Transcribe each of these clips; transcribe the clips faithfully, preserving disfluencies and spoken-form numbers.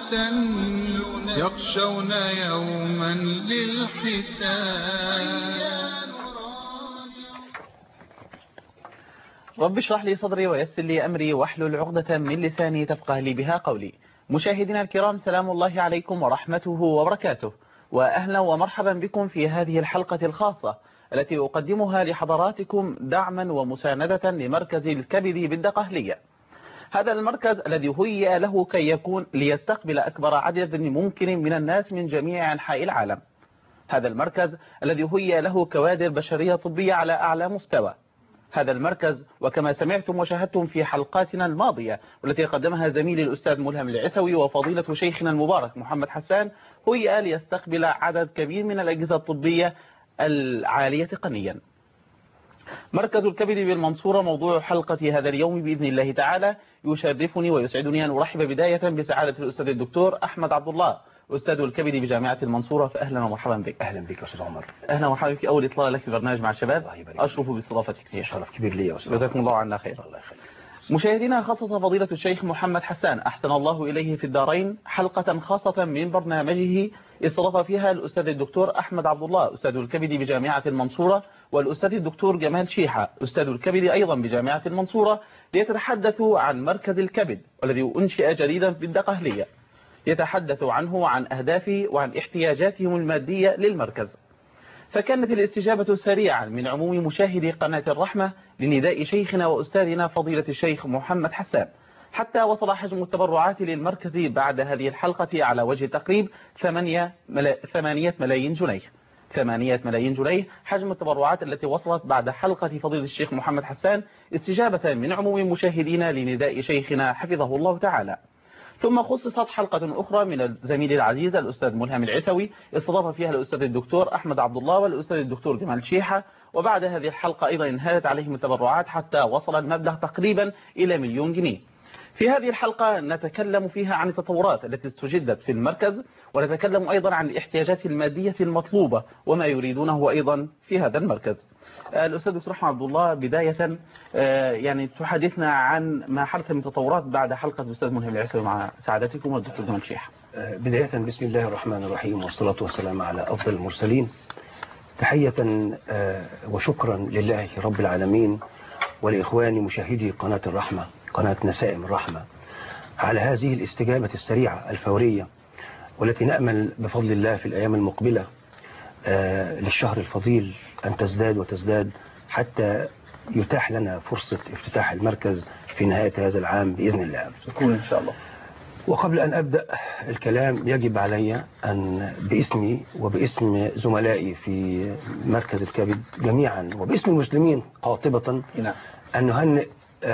يخشون يوما للحساب. رب اشرح لي صدري ويسر لي أمري واحلل عقدة من لساني تفقه لي بها قولي. مشاهدينا الكرام، سلام الله عليكم ورحمته وبركاته، وأهلا ومرحبا بكم في هذه الحلقة الخاصة التي أقدمها لحضراتكم دعما ومساندة لمركز الكبد بالدقهلية. هذا المركز الذي هيئ له كي يكون ليستقبل أكبر عدد ممكن من الناس من جميع أنحاء العالم. هذا المركز الذي هيئ له كوادر بشرية طبية على أعلى مستوى. هذا المركز، وكما سمعتم وشاهدتم في حلقاتنا الماضية والتي قدمها زميلي الأستاذ ملهم العسوي وفضيلة شيخنا المبارك محمد حسان، هيئ ليستقبل عدد كبير من الأجهزة الطبية العالية تقنيا. مركز الكبد بالمنصورة موضوع حلقة هذا اليوم بإذن الله تعالى. يشرفني ويسعدني أن أرحب بداية بسعادة الأستاذ الدكتور أحمد عبد الله، أستاذ الكبد بجامعة المنصورة. فأهلا ومرحبا بك. أهلا بك أستاذ عمر. أهلا ومرحبا بك. أول إطلاع لك في برنامج مع الشباب، أشرف باستضافتك فيه. شرف كبير لي يا أستاذ. جزاكم الله عنا خير. الله يخليك. مشاهدينا، خصص فضيلة الشيخ محمد حسان أحسن الله إليه في الدارين حلقة خاصة من برنامجه استضاف فيها الأستاذ الدكتور أحمد عبد الله، أستاذ الكبد بجامعة المنصورة، والأستاذ الدكتور جمال شيحة، أستاذ الكبد أيضا بجامعة المنصورة، ليتحدثوا عن مركز الكبد والذي أنشئ جديدا في الدقهلية. يتحدث عنه عن أهدافه وعن احتياجاتهم المادية للمركز. فكانت الاستجابة سريعا من عموم مشاهدي قناة الرحمة لنداء شيخنا وأستاذنا فضيلة الشيخ محمد حسان، حتى وصل حجم التبرعات للمركز بعد هذه الحلقة على وجه تقريب ثمانية ملايين جنيه. ثمانية ملايين جنيه حجم التبرعات التي وصلت بعد حلقة فضيلة الشيخ محمد حسان، استجابة من عموم مشاهدينا لنداء شيخنا حفظه الله تعالى. ثم خصصت حلقة أخرى من الزميل العزيز الأستاذ ملهم العسوي، استضاف فيها الأستاذ الدكتور أحمد عبد الله والأستاذ الدكتور جمال شيحة، وبعد هذه الحلقة أيضا انهالت عليهم التبرعات حتى وصل المبلغ تقريبا إلى مليون جنيه. في هذه الحلقة نتكلم فيها عن التطورات التي استجدت في المركز، ونتكلم أيضا عن الاحتياجات المادية المطلوبة وما يريدونه أيضا في هذا المركز. الأستاذ دكتور أحمد عبد الله، بداية يعني تحدثنا عن ما حدث من تطورات بعد حلقة الأستاذ ملهم العسوي مع سعادتكم والدكتور جمال شيحة. بداية بسم الله الرحمن الرحيم، والصلاة والسلام على أفضل المرسلين. تحية وشكرا لله رب العالمين ولإخواني مشاهدي قناة الرحمة، قناة نسائم الرحمة، على هذه الاستجابة السريعة الفورية، والتي نأمل بفضل الله في الأيام المقبلة للشهر الفضيل أن تزداد وتزداد حتى يتاح لنا فرصة افتتاح المركز في نهاية هذا العام بإذن الله. تكون إن شاء الله. وقبل أن أبدأ الكلام يجب علي أن باسمي وباسم زملائي في مركز الكبد جميعا وباسم المسلمين قاطبة أن نهنئ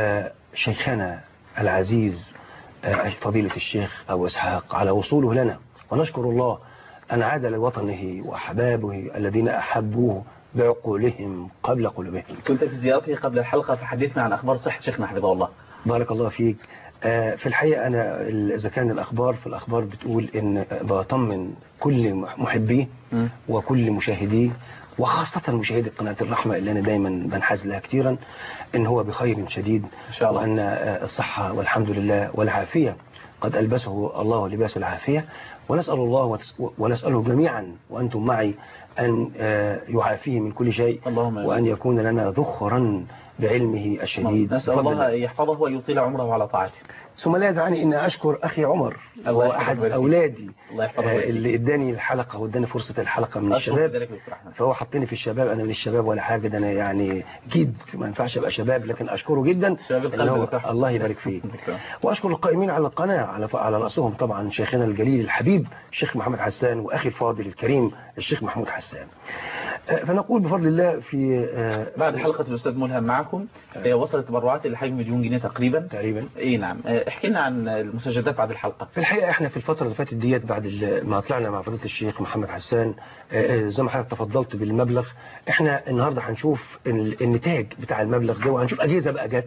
شيخنا العزيز فضيلة الشيخ أبو إسحاق على وصوله لنا، ونشكر الله أن عاد لوطنه وأحبابه الذين أحبوه بعقولهم قبل قلوبهم. كنت في زيارته قبل الحلقة فحدثنا عن أخبار صحة شيخنا حفظه الله. بارك الله فيك. في الحقيقة أنا إذا كان الأخبار في الأخبار بتقول إن بطمن كل محبيه وكل مشاهديه، وخاصة مشاهدي قناة الرحمة اللي أنا دايما بنحاز لها كثيرا، إن هو بخير شديد إن شاء الله، وأن الصحة والحمد لله والعافية قد ألبسه الله لباس العافية، ونسأل الله ونسأله جميعا وأنتم معي أن يعافيه من كل شيء، وأن يكون لنا ذخرا بعلمه الشديد. نسأل الله يحفظه ويطيل عمره على طاعته. ثم لا يدعني أن أشكر أخي عمر، هو أحد أولادي اللي إداني الحلقة وإداني فرصة الحلقة من الشباب، فهو حطني في الشباب. أنا من الشباب ولا حاجة، ده أنا يعني جد ما ينفعش أبقى شباب، لكن أشكره جدا. الله يبارك فيه. وأشكر القائمين على القناة على على رأسهم طبعا شيخنا الجليل الحبيب الشيخ محمد حسان، وأخي الفاضل الكريم الشيخ محمود حسان. فنقول بفضل الله في بعد حلقة الأستاذ ملهم معكم وصلت تبرعات إلى حجم مليون جنيه تقريبا تقريبا. إيه نعم. احكي لنا عن المسجدات بعد الحلقة. في الحقيقة احنا في الفترة اللي فاتت ديت بعد ما طلعنا مع فضيلة الشيخ محمد حسان زي ما حضرتك تفضلت بالمبلغ، احنا النهاردة هنشوف النتاج بتاع المبلغ ده، وهنشوف أجهزة بقى جت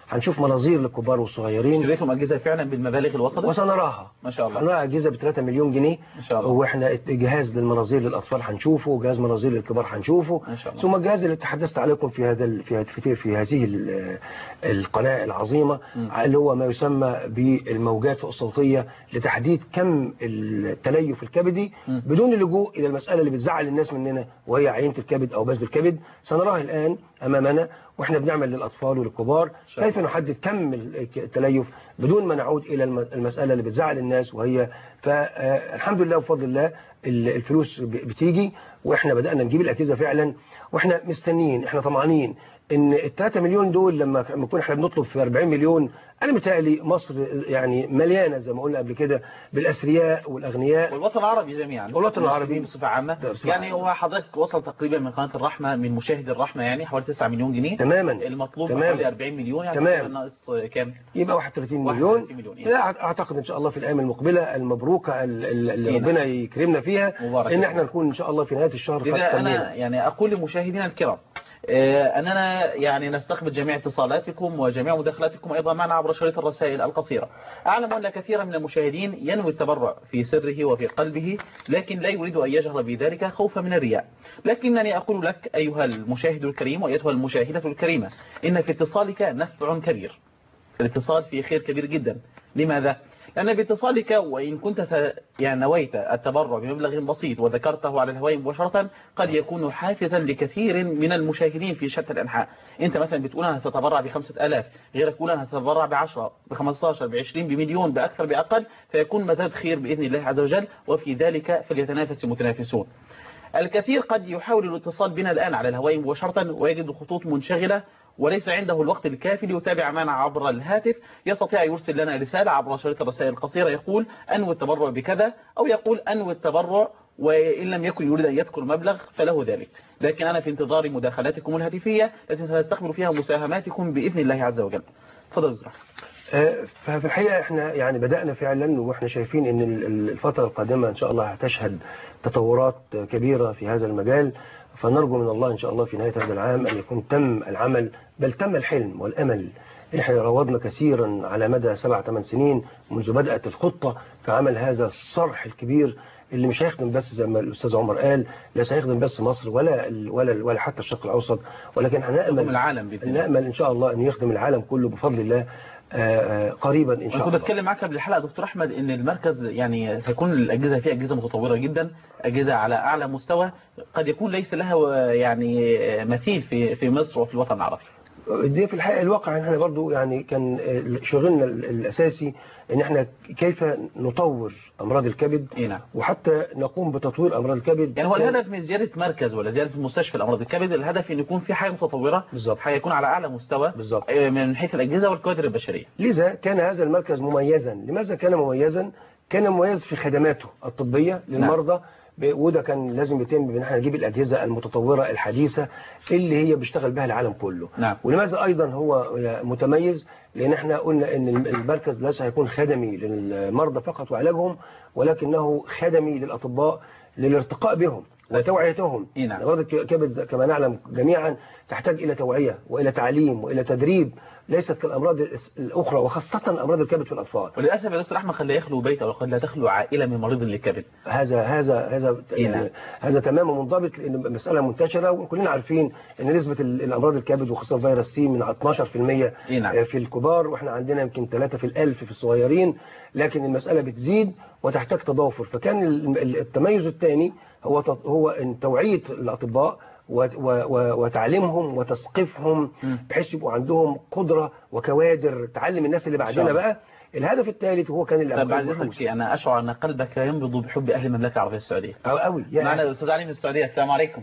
هنشوف مناظير للكبار والصغيرين. اشتريتم أجهزة فعلا بالمبالغ اللي وصلت؟ وسنراها ما شاء الله. هنراها أجهزة ب ثلاثة مليون جنيه ما شاء الله. واحنا جهاز للمناظير للأطفال هنشوفه، وجهاز مناظير للكبار هنشوفه، ما شاء الله. ثم الجهاز اللي تحدثت عليكم في هذا ال- في في, في هذه ال- القناة العظيمة م. اللي هو ما يسمى بالموجات الصوتية لتحديد كم التليف الكبدي م. بدون اللجوء إلى المسألة اللي بتزعل الناس مننا وهي عينة الكبد أو بذل الكبد. سنراه الآن أمامنا واحنا بنعمل للأطفال وللكبار كيف نحدد كم التليف بدون ما نعود إلى الم- المسألة اللي بتزعل الناس وهي. فالحمد لله وبفضل الله ال- الفلوس ب- بتيجي واحنا بدأنا نجيب الأجهزة فعلا، واحنا مستنيين، احنا طمعانين ان ال ثلاثة مليون دول لما نكون احنا بنطلب في أربعين مليون. انا متهيألي مصر يعني مليانه زي ما قلنا قبل كده بالاثرياء والاغنياء والوطن العربي جميعا، والوطن العربي بصفة عامة. بصفة يعني عامة. هو حضرتك وصل تقريبا من قناة الرحمة من مشاهد الرحمة يعني حوالي تسعة مليون جنيه تماما. المطلوب تمام. حوالي أربعين مليون، يعني تمام. ناقص كام؟ يبقى واحد وثلاثين مليون. واحد وثلاثين مليون. إيه؟ لا اعتقد ان شاء الله في الايام المقبله المبروكه ال- ال- اللي إيه ربنا يكرمنا فيها مبارك ان الله. احنا نكون ان شاء الله في نهايه الشهر قد لذا تمينا. أنا يعني أقول لمشاهدينا الكرام آه، أننا يعني نستقبل جميع اتصالاتكم وجميع مداخلاتكم أيضا معنا عبر شريط الرسائل القصيرة. أعلم أن كثيرا من المشاهدين ينوي التبرع في سره وفي قلبه، لكن لا يريد أن يجهر بذلك خوفا من الرياء. لكنني أقول لك أيها المشاهد الكريم وأيتها المشاهدة الكريمة إن في اتصالك نفع كبير. الاتصال فيه خير كبير جدا. لماذا؟ لأن باتصالك وإن كنت س... يعني نويت التبرع بمبلغ بسيط وذكرته على الهواء مباشرة قد يكون حافزا لكثير من المشاهدين في شتى الأنحاء. أنت مثلا بتقول أنا هتتبرع بخمسة آلاف، غيرك يقول أنا هتتبرع بعشرة بخمستاشر بعشرين بمليون بأكثر بأقل، فيكون مزاد خير بإذن الله عز وجل، وفي ذلك فليتنافس المتنافسون. الكثير قد يحاول الاتصال بنا الآن على الهواء مباشرة ويجد خطوط منشغلة وليس عنده الوقت الكافي ليتابع معنا عبر الهاتف. يستطيع يرسل لنا رسالة عبر شريط الرسائل القصيرة يقول أنوي التبرع بكذا، أو يقول أنوي التبرع وإن لم يكن يريد أن يذكر مبلغ فله ذلك. لكن أنا في انتظار مداخلاتكم الهاتفية التي سنستقبل فيها مساهماتكم بإذن الله عز وجل. تفضل أستاذ. ففي الحقيقة احنا يعني بدأنا فعلا واحنا شايفين ان الفترة القادمة ان شاء الله هتشهد تطورات كبيرة في هذا المجال، فنرجو من الله ان شاء الله في نهاية هذا العام ان يكون تم العمل، بل تم الحلم والامل. احنا روضنا كثيرا على مدى سبع ثمان سنين منذ بدأت الخطة في عمل هذا الصرح الكبير اللي مش هيخدم بس زي ما الاستاذ عمر قال، لا سيخدم بس مصر ولا ولا ولا حتى الشرق الاوسط، ولكن هنأمل العالم بإذن الله. نأمل ان شاء الله ان يخدم العالم كله بفضل الله آآ آآ قريبا ان شاء الله. كنت بتكلم معك قبل الحلقه دكتور احمد ان المركز يعني سيكون الاجهزه فيه اجهزه متطوره جدا، اجهزه على اعلى مستوى قد يكون ليس لها يعني مثيل في في مصر وفي الوطن العربي. دي في الحقيقة الواقع ان احنا برضو يعني كان شغلنا الاساسي ان احنا كيف نطور امراض الكبد. إيه نعم. وحتى نقوم بتطوير امراض الكبد. يعني هو الهدف من زياده مركز ولا زياده مستشفى لامراض الكبد، الهدف ان يكون في حاجه متطوره بالظبط، هيكون على اعلى مستوى بالظبط من حيث الاجهزه والكوادر البشريه. لذا كان هذا المركز مميزا. لماذا كان مميزا؟ كان مميز في خدماته الطبيه للمرضى. نعم. وده كان لازم يتم بان احنا نجيب الاجهزه المتطوره الحديثه اللي هي بيشتغل بها العالم كله. نعم. ولماذا ايضا هو متميز؟ لان احنا قلنا ان المركز ليس هيكون خدمي للمرضى فقط وعلاجهم، ولكنه خدمي للاطباء للارتقاء بهم وتوعيتهم. نعم. امراض الكبد كما نعلم جميعا تحتاج الى توعيه والى تعليم والى تدريب، ليست كالامراض الاخرى وخاصه امراض الكبد في الاطفال. وللاسف يا دكتور احمد قد لا يخلو بيت او قد لا تخلو عائله من مريض الكبد. هذا هذا هذا يعني هذا تماما منضبط، لان مساله منتشره وكلنا عارفين ان نسبه الامراض الكبد وخاصه فيروس سي من اثناشر بالمئة في الكبار، واحنا عندنا يمكن ثلاثة في الألف في الصغيرين، لكن المساله بتزيد وتحتاج تضافر. فكان التميز الثاني هو هو ان توعيه الاطباء وتعليمهم وتثقيفهم بحيث يبقوا عندهم قدرة وكوادر تعلم الناس اللي بعدنا بقى. الهدف الثالث هو كان اللي بعد اذنك انا اشعر ان قلبك ينبض بحب اهل المملكه العربيه السعوديه. أو قوي. معنا الاستاذ علي من السعوديه. السلام عليكم.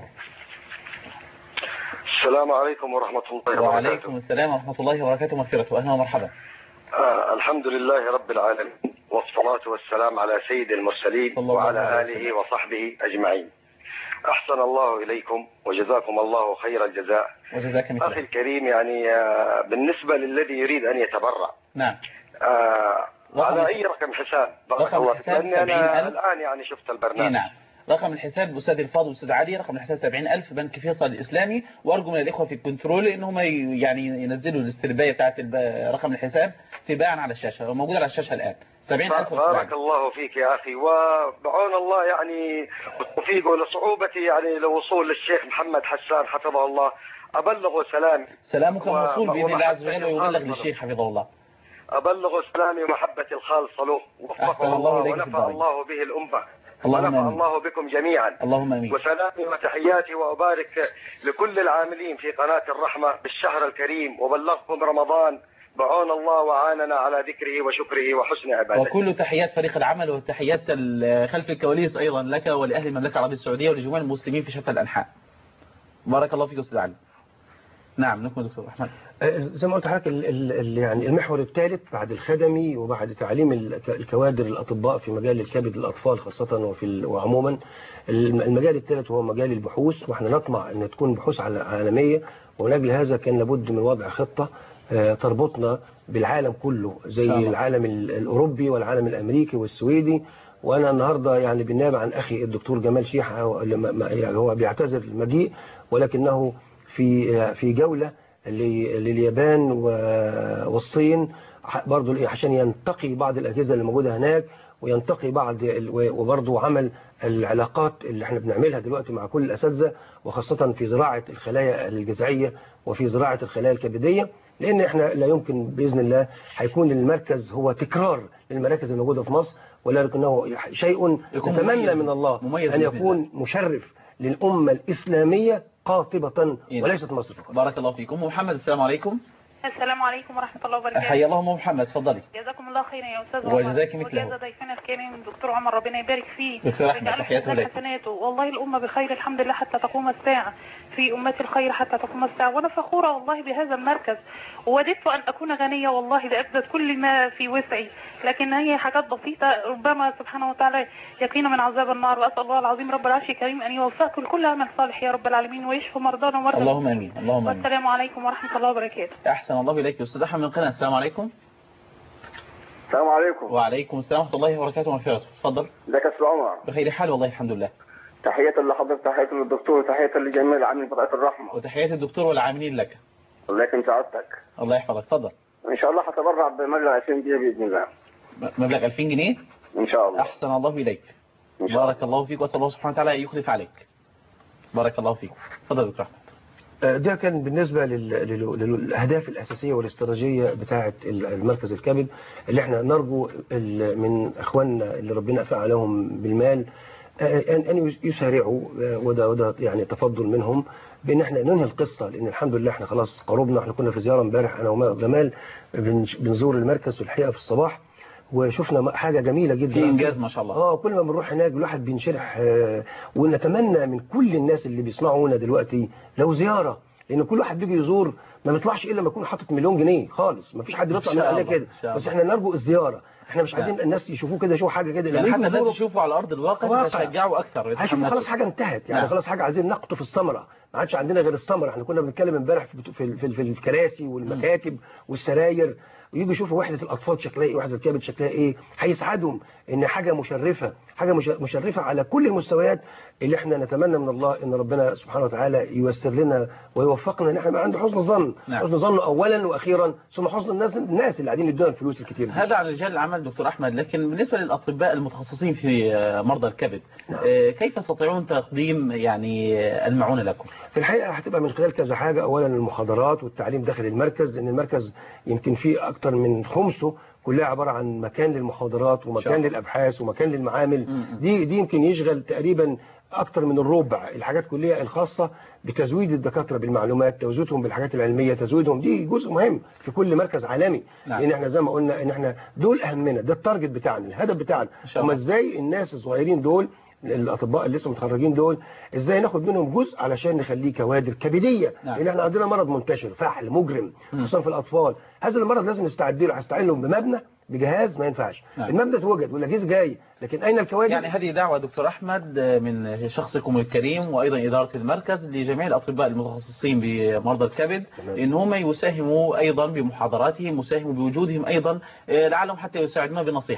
السلام عليكم ورحمه الله وبركاته. وعليكم السلام ورحمه الله وبركاته، مغفرته، اهلا ومرحبا. آه الحمد لله رب العالمين والصلاه والسلام على سيد المرسلين وعلى اله وصحبه اجمعين. أحسن الله إليكم وجزاكم الله خير الجزاء. وجزاك مثله. أخي الكريم، يعني بالنسبة للذي يريد أن يتبرع. نعم. آه على أي رقم حساب؟ رقم حساب لأني أنا الآن يعني شفت البرنامج. نعم. رقم الحساب أستاذ الفاضل أستاذ علي، رقم الحساب سبعين ألف بنك فيصل الإسلامي، وأرجو من الإخوة في الكنترول إن هم يعني ينزلوا الاسترباية بتاعت رقم الحساب تباعا على الشاشة، هو موجود على الشاشة الآن. سبعين ألف. بارك الله فيك يا أخي، وبعون الله يعني توفيقه لصعوبة يعني لوصول للشيخ محمد حسان حفظه الله، أبلغه سلامي. سلامك موصول بإذن الله عز وجل ويبلغ للشيخ حفظه الله. أبلغ سلامي ومحبتي الخالصة له، وفقه الله ونفع الله به الأمة، ونفع الله بكم جميعا. اللهم امين. وسلامي وتحياتي، وأبارك لكل العاملين في قناة الرحمة بالشهر الكريم، وبلغكم رمضان بعون الله وعاننا على ذكره وشكره وحسن عبادته. وكل تحيات فريق العمل وتحيات خلف الكواليس أيضا لك ولأهل المملكة العربية السعودية ولجميع المسلمين في شتى الأنحاء. بارك الله فيك أستاذ علي. نعم نكمل دكتور أحمد. زي ما قلت لحضرتك يعني المحور الثالث بعد الخدمي وبعد تعليم الكوادر الأطباء في مجال الكبد للأطفال خاصة وفي وعموما، المجال الثالث هو مجال البحوث، واحنا نطمع أن تكون بحوث عالمية، ولأجل هذا كان لابد من وضع خطة تربطنا بالعالم كله زي العالم الأوروبي والعالم الأمريكي والسويدي. وأنا النهاردة يعني بالنيابة عن أخي الدكتور جمال شيحة، هو بيعتذر المجيء ولكنه في في جولة لليابان والصين برضو عشان ينتقي بعض الأجهزة اللي موجودة هناك، وينتقي بعض وبرضو عمل العلاقات اللي احنا بنعملها دلوقتي مع كل الأساتذة، وخاصة في زراعة الخلايا الجذعية وفي زراعة الخلايا الكبدية، لأن احنا لا يمكن بإذن الله هيكون المركز هو تكرار للمراكز الموجودة في مصر، ولكنه شيء نتمنى من الله أن يكون مشرف للأمة الإسلامية قاطبة وليست مصر فقط. بارك الله فيكم. محمد السلام عليكم. السلام عليكم ورحمة الله وبركاته. حيا الله ام محمد، اتفضلي. جزاكم الله خيرا يا استاذ عمر، وجزاك مثله. وجزا ضيفنا الكريم الدكتور عمر، ربنا يبارك فيه. دكتور احمد تحياته لك. حسناته والله الامه بخير الحمد لله حتى تقوم الساعه، في امتي الخير حتى تقوم الساعه، وانا فخوره والله بهذا المركز، ووددت ان اكون غنيه والله لابذل كل ما في وسعي، لكن هي حاجات بسيطه ربما سبحانه وتعالى يقينا من عذاب النار، واسال الله العظيم رب العرش الكريم ان يوفقكم لكل عمل صالح يا رب العالمين، ويشفي مرضانا ومرضى. اللهم امين. اللهم امين. والسلام عليكم ورحمه الله وبركاته. احسن الله اليك استاذ احمد من قناه. السلام عليكم. السلام عليكم. وعليكم السلام ورحمه الله وبركاته ومغفرته. اتفضل. ازيك يا استاذ عمر؟ بخير حال والله الحمد لله. تحية لحضرتك، تحية للدكتور، تحية لجميع العاملين في قناة الرحمة. وتحيات الدكتور والعاملين لك. الله يكرم سعادتك. الله يحفظك. اتفضل. ان شاء الله هتبرع بمبلغ ألفين جنيه باذن الله. مبلغ ألفين جنيه؟ ان شاء الله. احسن الله اليك. بارك الله فيك، واسال الله سبحانه وتعالى ان يخلف عليك. بارك الله فيك. اتفضل يا دكتور احمد. ده كان بالنسبة للأهداف الأساسية والاستراتيجية بتاعة المركز الكبد اللي احنا نرجو من أخواننا اللي ربنا أفاء عليهم بالمال أن يسارعوا، وده وده يعني تفضل منهم بأن احنا ننهي القصة، لأن الحمد لله احنا خلاص قربنا. احنا كنا في زيارة امبارح أنا وجمال بنزور المركز في الحقيقة في الصباح، وشفنا حاجة جميلة جدا، في إنجاز ما شاء الله. اه كل ما بنروح هناك الواحد بينشرح، آه ونتمنى من كل الناس اللي بيسمعونا دلوقتي لو زيارة، لأن كل واحد بيجي يزور ما بيطلعش إلا لما يكون حاطط مليون جنيه خالص، ما فيش حد بيطلع من عليه كده، بس احنا نرجو الزيارة. احنا مش عايزين الناس يشوفوه كده، يشوفوا حاجة كده، يعني حتى الناس يشوفوا على أرض الواقع يشجعوا أكثر، هيشوفوا خلاص حاجة انتهت، يعني نعم. خلاص حاجة عايزين نقطف الثمرة، ما عادش عندنا غير الثمرة. احنا كنا بنتكلم امبارح في في, في, في الكراسي والمكاتب والسراير، ويجوا يشوفوا وحدة الأطفال شكلها ايه، وحدة الكبد شكلها ايه، هيسعدهم ان حاجة مشرفة، حاجة مشرفة على كل المستويات اللي احنا نتمنى من الله ان ربنا سبحانه وتعالى ييسر لنا ويوفقنا ان احنا يبقى عند حسن ظن. نعم. حسن ظن اولا واخيرا، ثم حسن الناس الناس اللي قاعدين يدونا الفلوس الكتير دي. هذا عن رجال العمل دكتور احمد، لكن بالنسبة للأطباء المتخصصين في مرضى الكبد، نعم. كيف تستطيعون تقديم يعني المعونة لكم؟ في الحقيقة هتبقى من خلال كذا حاجة. اولا المحاضرات والتعليم داخل المركز، لان المركز يمكن فيه اكتر من خمسه كلها عبارة عن مكان للمحاضرات ومكان للأبحاث ومكان للمعامل. دي دي يمكن يشغل تقريبا أكتر من الربع الحاجات كلها الخاصة بتزويد الدكاترة بالمعلومات، تزويدهم بالحاجات العلمية، تزويدهم دي جزء مهم في كل مركز عالمي. نعم. لأن احنا زي ما قلنا ان احنا دول أهمنا، ده التارجت بتاعنا، الهدف بتاعنا. وما ازاي الناس الصغيرين دول الأطباء اللي لسه متخرجين دول ازاي ناخد منهم جزء علشان نخليه كوادر كبدية. نعم. لأن احنا عندنا مرض منتشر فاحل مجرم خصوصا في الأطفال. هذا المرض لازم نستعد له، هستعين لهم بمبنى بجهاز ما ينفعش. نعم. المبنى اتوجد والاجهزه جاي، لكن اين الكوادر؟ يعني هذه دعوه دكتور احمد من شخصكم الكريم وايضا اداره المركز لجميع الاطباء المتخصصين بمرضى الكبد ان هم يساهموا ايضا بمحاضراتهم، يساهموا بوجودهم ايضا، لعلهم حتى يساعدونا بنصيحه.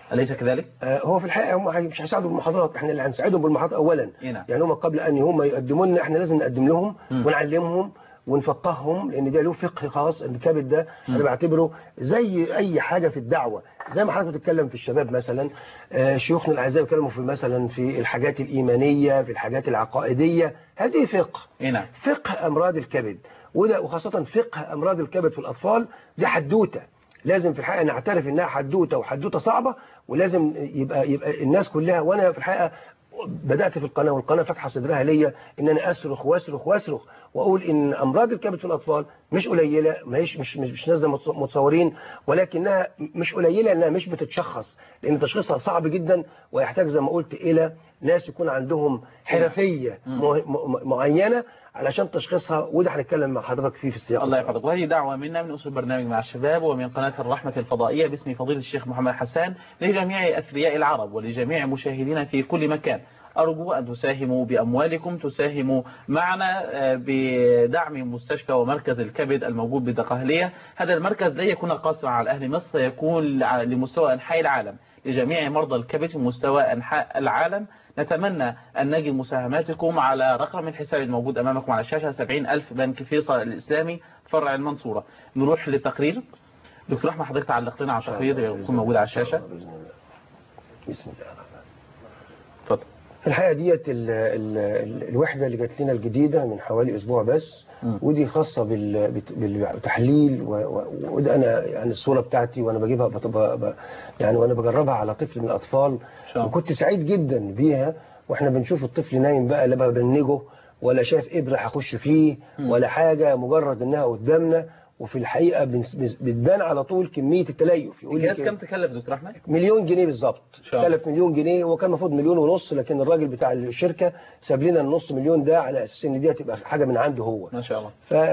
أليس كذلك؟ آه هو في الحقيقة هم مش هيساعدوا بالمحاضرات، احنا اللي هنساعدهم بالمحاضرات أولا. نعم. يعني هم قبل أن هم يقدموا لنا احنا لازم نقدم لهم م. ونعلمهم ونفقههم، لأن ده له فقه خاص. الكبد ده م. أنا بعتبره زي أي حاجة في الدعوة، زي ما حضرتك بتتكلم في الشباب مثلا. آه شيوخنا الأعزاء بيتكلموا في مثلا في الحاجات الإيمانية، في الحاجات العقائدية، هذه فقه. نعم. فقه أمراض الكبد، وده وخاصة فقه أمراض الكبد في الأطفال دي حدوتة، لازم في الحقيقة نعترف إنها حدوتة وحدوتة صعبة، ولازم يبقى يبقى الناس كلها. وأنا في الحقيقة بدأت في القناة والقناة فاتحة صدرها ليا إن أنا أصرخ وأصرخ وأصرخ وأقول إن أمراض الكبد في الأطفال مش قليلة، مش مش مش, مش ناس متصورين، ولكنها مش قليلة إنها مش بتتشخص، لأن تشخيصها صعب جدا ويحتاج زي ما قلت إلى ناس يكون عندهم حرفية معينة علشان تشخيصها، وده هنتكلم مع حضرتك فيه في السياق. الله يحفظك. وهذه دعوة منا من أسر برنامج مع الشباب ومن قناة الرحمة الفضائية باسم فضيلة الشيخ محمد حسان لجميع أثرياء العرب ولجميع مشاهدينا في كل مكان. أرجو أن تساهموا بأموالكم، تساهموا معنا بدعم مستشفى ومركز الكبد الموجود بدقهلية. هذا المركز لا يكون قاصرا على أهل مصر، يكون لمستوى أنحاء العالم، لجميع مرضى الكبد في مستوى أنحاء العالم. نتمنى أن نجد مساهماتكم على رقم الحساب الموجود أمامكم على الشاشة سبعين ألف بنك فيصل الإسلامي فرع المنصورة. نروح للتقرير. دكتور أحمد حضرتك تعلق لنا على التقرير يكون موجود على الشاشة. بسم الله الرحمن الرحيم. اتفضل. الحقيقة ديت ال ال الوحدة اللي جات لنا الجديدة من حوالي أسبوع بس، م. ودي خاصة بالتحليل، وده أنا يعني الصورة بتاعتي وأنا بجيبها بطبق يعني وأنا بجربها على طفل من الأطفال، وكنت سعيد جدا بيها. وإحنا بنشوف الطفل نايم بقى، لا ببنجه ولا شايف إبرة هخش فيه م. ولا حاجة، مجرد إنها قدامنا. وفي الحقيقة بتبان على طول كمية التليف. الجهاز كم تكلف دكتور أحمد؟ مليون جنيه بالظبط. تكلف مليون جنيه، وكان المفروض مليون ونص، لكن الراجل بتاع الشركة ساب لنا النص مليون ده على أساس إن دي هتبقى حاجة من عنده هو. ما شاء الله.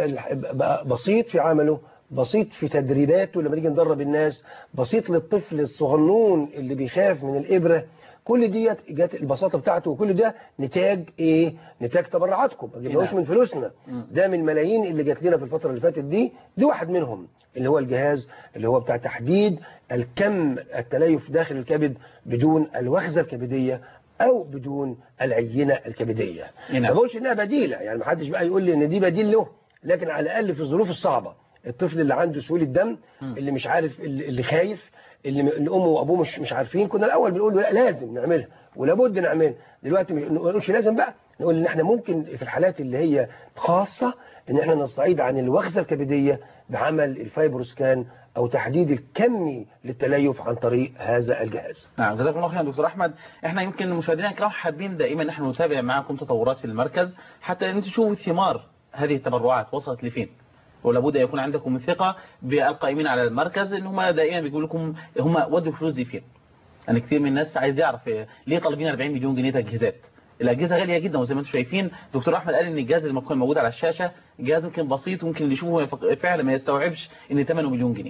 فبقى بسيط في عمله، بسيط في تدريباته لما نيجي ندرب الناس، بسيط للطفل الصغنون اللي بيخاف من الإبرة. كل ديت جت البساطه بتاعته، وكل ده نتاج ايه؟ نتاج تبرعاتكم، ما جبناهوش من فلوسنا، ده من الملايين اللي جات لنا في الفتره اللي فاتت دي. دي واحد منهم اللي هو الجهاز اللي هو بتاع تحديد الكم التليف داخل الكبد بدون الوخزه الكبديه او بدون العينه الكبديه. ما بقولش انها بديله، يعني ما حدش بقى يقول لي ان دي بديل له، لكن على الاقل في الظروف الصعبه، الطفل اللي عنده سهوله دم، اللي مش عارف، اللي خايف، اللي اللي امه وابوه مش مش عارفين، كنا الاول بنقول له لا لازم نعملها ولابد نعملها. دلوقتي ما نقولش لازم بقى، نقول ان احنا ممكن في الحالات اللي هي خاصه ان احنا نستعيد عن الوخزه الكبديه بعمل الفايبروسكان او تحديد الكمي للتليف عن طريق هذا الجهاز. نعم، جزاكم الله خيرا دكتور احمد. احنا يمكن مشاهدينا الكرام حابين دائما نحن نتابع معكم تطورات في المركز حتى ان تشوفوا ثمار هذه التبرعات وصلت لفين، ولابد يكون عندكم ثقة بالقائمين على المركز ان هم دائما بيقولوا لكم هم ودوا الفلوس دي فين. يعني كثير من الناس عايز يعرف ليه طالبين أربعين مليون جنيه تجهيزات. الاجهزه غاليه جدا، وزي ما انتم شايفين دكتور احمد قال ان الجهاز اللي موجود على الشاشه جهاز يمكن بسيط، وممكن اللي يشوفه فعلا ما يستوعبش ان ثمنه مليون جنيه.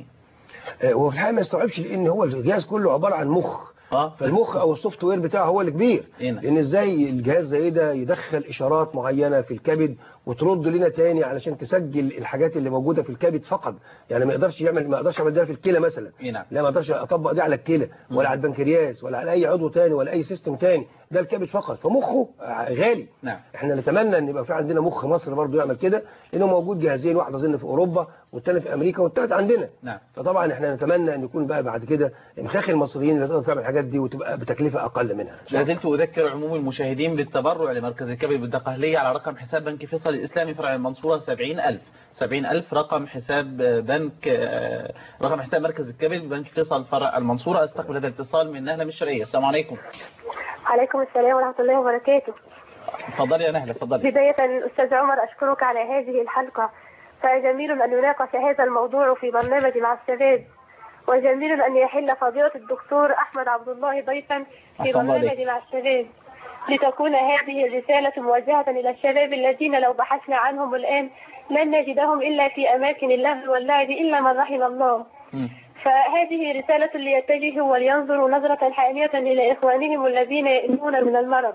هو في الحقيقه ما يستوعبش، لان هو الجهاز كله عباره عن مخ. اه فالمخ او السوفت وير بتاعه هو الكبير. لان ازاي الجهاز زي ده يدخل اشارات معينه في الكبد وترد لنا تاني علشان تسجل الحاجات اللي موجوده في الكبد فقط. يعني ما يقدرش يعمل ما يقدرش يعمل ده في الكلى مثلا. لا ما يقدرش اطبق ده على الكلى ولا على البنكرياس ولا على اي عضو تاني ولا اي سيستم تاني، ده الكبد فقط. فمخه غالي. نعم. احنا نتمنى ان يبقى في عندنا مخ مصر برضه يعمل كده، لانه موجود جهازين، واحد اظن في اوروبا والثاني في امريكا والثالث عندنا. نعم. فطبعا احنا نتمنى ان يكون بقى بعد كده مخاخ المصريين اللي تقدر تعمل الحاجات دي وتبقى بتكلفه اقل منها. لا زلت اذكر عموم المشاهدين بالتبرع لمركز الكبد بالدقهلية على رقم حساب بنك فيصل الاسلامي فرع المنصورة سبعين ألف سبعين ألف رقم حساب بنك رقم حساب مركز الكبد بنك فيصل فرع المنصورة. استقبل هذا الاتصال من نهلة من الشرقية. السلام عليكم. عليكم السلام ورحمة الله وبركاته. تفضلي يا نهلة تفضلي. بداية أستاذ عمر أشكرك على هذه الحلقة، فجميل أن نناقش هذا الموضوع في برنامج مع الشباب، وجميل أن يحل فضيلة الدكتور أحمد عبد الله ضيفا في برنامج مع الشباب، لتكون هذه الرسالة موجهة إلى الشباب الذين لو بحثنا عنهم الآن لن نجدهم إلا في أماكن اللهو واللعب إلا من رحم الله. م. فهذه رسالة ليتجهوا ولينظروا نظرة حانية إلى إخوانهم الذين يئنون من المرض،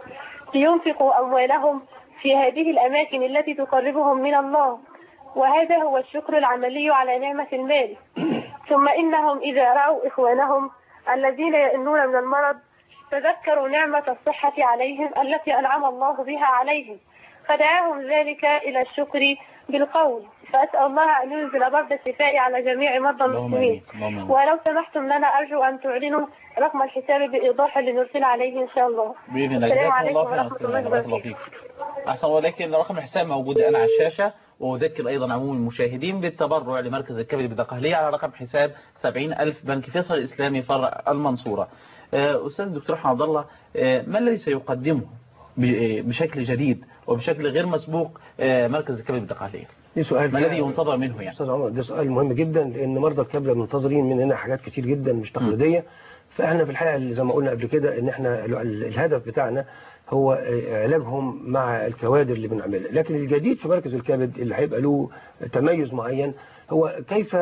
لينفقوا أموالهم في هذه الأماكن التي تقربهم من الله، وهذا هو الشكر العملي على نعمة المال. ثم إنهم إذا رأوا إخوانهم الذين يئنون من المرض تذكروا نعمة الصحة عليهم التي أنعم الله بها عليهم، فدعاهم ذلك إلى الشكر بالقول. فأسأل الله أن ينزل برد الشفاء على جميع مرضى المسلمين. ولو سمحتم لنا أرجو أن تعلنوا رقم الحساب بإيضاح لنرسل عليه إن شاء الله. بإذن الله. السلام عليكم ورحمة الله وبركاته. أحسن. ولكن رقم الحساب موجود الآن على الشاشة، وأذكر أيضا عموم المشاهدين بالتبرع لمركز الكبد بالدقهلية على رقم حساب سبعين ألف بنك فيصل الإسلامي فرع المنصورة. أستاذ الدكتور أحمد عبد الله، ما الذي سيقدمه بشكل جديد وبشكل غير مسبوق مركز الكبد بالدقهلية؟ سؤال ما الذي ينتظر منه يعني؟ أستاذ عمر، ده سؤال مهم جدا، لأن مرضى الكبد منتظرين مننا حاجات كتير جدا مش تقليدية. فاحنا في الحقيقة زي ما قلنا قبل كده ان احنا الهدف بتاعنا هو علاجهم مع الكوادر اللي بنعملها. لكن الجديد في مركز الكبد اللي هيبقى له تميز معين هو كيف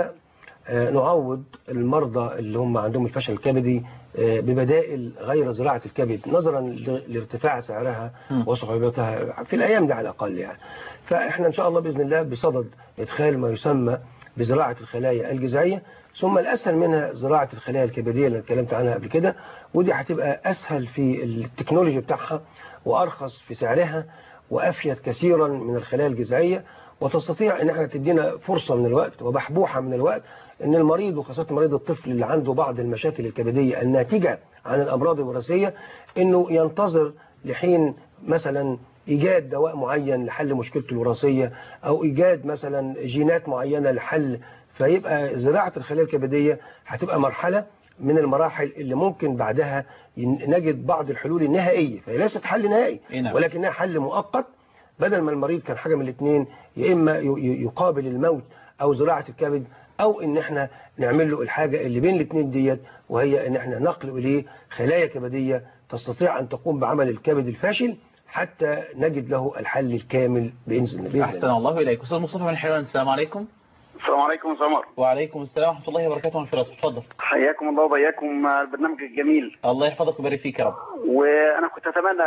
نعوض المرضى اللي هم عندهم الفشل الكبدي ببدائل غير زراعة الكبد، نظرا لارتفاع سعرها وصعوبتها في الأيام دي على الأقل يعني. فإحنا إن شاء الله بإذن الله بصدد إدخال ما يسمى بزراعة الخلايا الجذعية، ثم الأسهل منها زراعة الخلايا الكبدية اللي اتكلمت عنها قبل كده، ودي هتبقى أسهل في التكنولوجي بتاعها وأرخص في سعرها وأفيد كثيرا من الخلايا الجذعية، وتستطيع ان احنا تدينا فرصة من الوقت وبحبوحة من الوقت ان المريض وخاصة مريض الطفل اللي عنده بعض المشاكل الكبدية الناتجة عن الامراض الوراثية انه ينتظر لحين مثلا ايجاد دواء معين لحل مشكلته الوراثية او ايجاد مثلا جينات معينة لحل، فيبقى زراعة الخلايا الكبدية هتبقى مرحلة من المراحل اللي ممكن بعدها نجد بعض الحلول النهائية، فهي ليست حل نهائي ولكنها حل مؤقت، بدل ما المريض كان حاجة من الاثنين، يا إما يقابل الموت أو زراعة الكبد، أو إن احنا نعمل له الحاجة اللي بين الاثنين ديت، وهي إن احنا نقل إليه خلايا كبدية تستطيع أن تقوم بعمل الكبد الفاشل حتى نجد له الحل الكامل بإذن الله. أحسن الله إليك. أستاذ مصطفى من حلوان، السلام عليكم. السلام عليكم سمر. وعليكم السلام ورحمة الله وبركاته ومغفرته. اتفضل. حياكم الله وبياكم البرنامج الجميل. الله يحفظك ويبارك فيك يا رب. وانا كنت اتمنى،